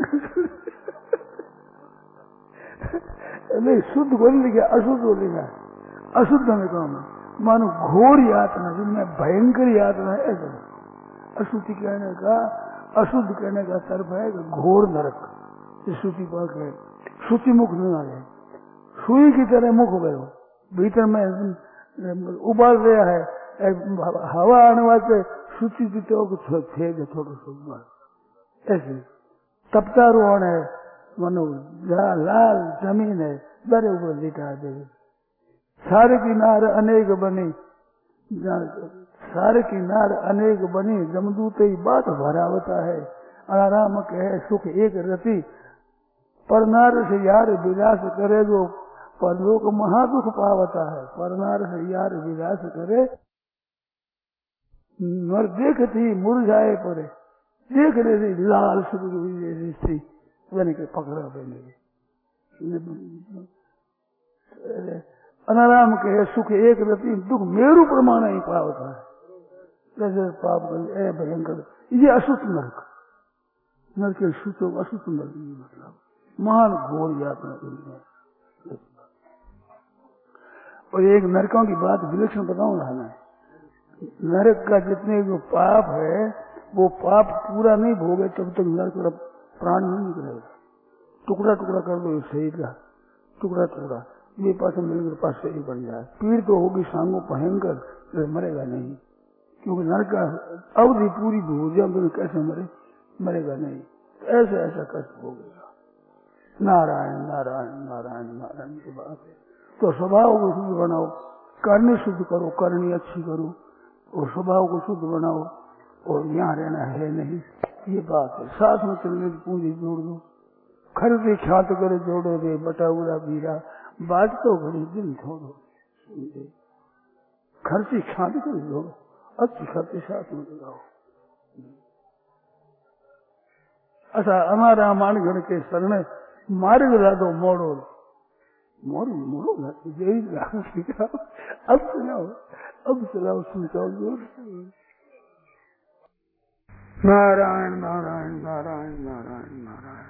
नहीं, शुद्ध बोल लिखा, अशुद्ध बोल लिखा, अशुद्ध में काम है मानो घोर यातना, जिनमें भयंकर यातना है। ऐसा अशुद्धि कहने का, अशुद्ध कहने का तर्क है घोर नरक। श्रुति पाक है, श्रुति मुख न आए, सुई की तरह मुख गयो, भीतर में उबाल रहा है, हवा आने वाले श्रुति जीतो को छेद है छोटा छोटा, ऐसे तपता रोहन है, मनो लाल जमीन है, दरे ऊपर लिटा दे। सारे की नार अनेक बनी, सारे की नार अनेक बनी, जमदूत ही बात भरावता है। आराम कहे सुख एक रति, पर नार से यार विलास करे, जो परलोक महादुख पावता है। पर नार से यार विलास करे, मर देखती मुरझाए पड़े, देख रही लाल सुख जैसी स्त्री बने के पकड़ा पहने। अनाराम कहे सुख एक रति, दुख मेरु प्रमाण ही पावता है। जैसे पाप कर ए भयंकर, ये अशुद्ध नरक, नरक के शुद्ध अशुद्ध नरक, मतलब महान घोर यातना के लिए। और एक नरकों की बात विलक्षण बताऊं ना मैं, नरक का जितने जो पाप है वो पाप पूरा नहीं भोगे तब तक नरक का प्राण नहीं निकलेगा। टुकड़ा टुकड़ा कर दो इस शरीर का, टुकड़ा टुकड़ा ये पास मिलकर पास शरीर बन जाए, पीड़ तो होगी सांगो भयंकर, तो मरेगा नहीं, क्योंकि नरक का अवधि पूरी हो जाए कैसे मरे, मरेगा नहीं। तो ऐसा ऐसा कष्ट हो गया। नारायण नारायण नारायण नारायण की बात है। तो स्वभाव को शुद्ध बनाओ, करनी शुद्ध करो, करनी अच्छी करो, और स्वभाव को शुद्ध बनाओ, और यहाँ रहना है नहीं, ये बात है। साथ में चलने की पूंजी जोड़ दो, खरीदे ख्यात करे जोड़ो रे बटा उड़ा बीरा, बात तो घड़ी दिन छोड़ो, खर्ची ख्यात कर जोड़ो, अच्छी खर्ची साथ में लगाओ। अच्छा हमारा मानगढ़ के शरण मार्ग ला दो मोड़ो, मोड़ मोड़ो यही अब चलाओ, अब चलाओ सुनचाओ जोर। नारायण नारायण नारायण नारायण नारायण।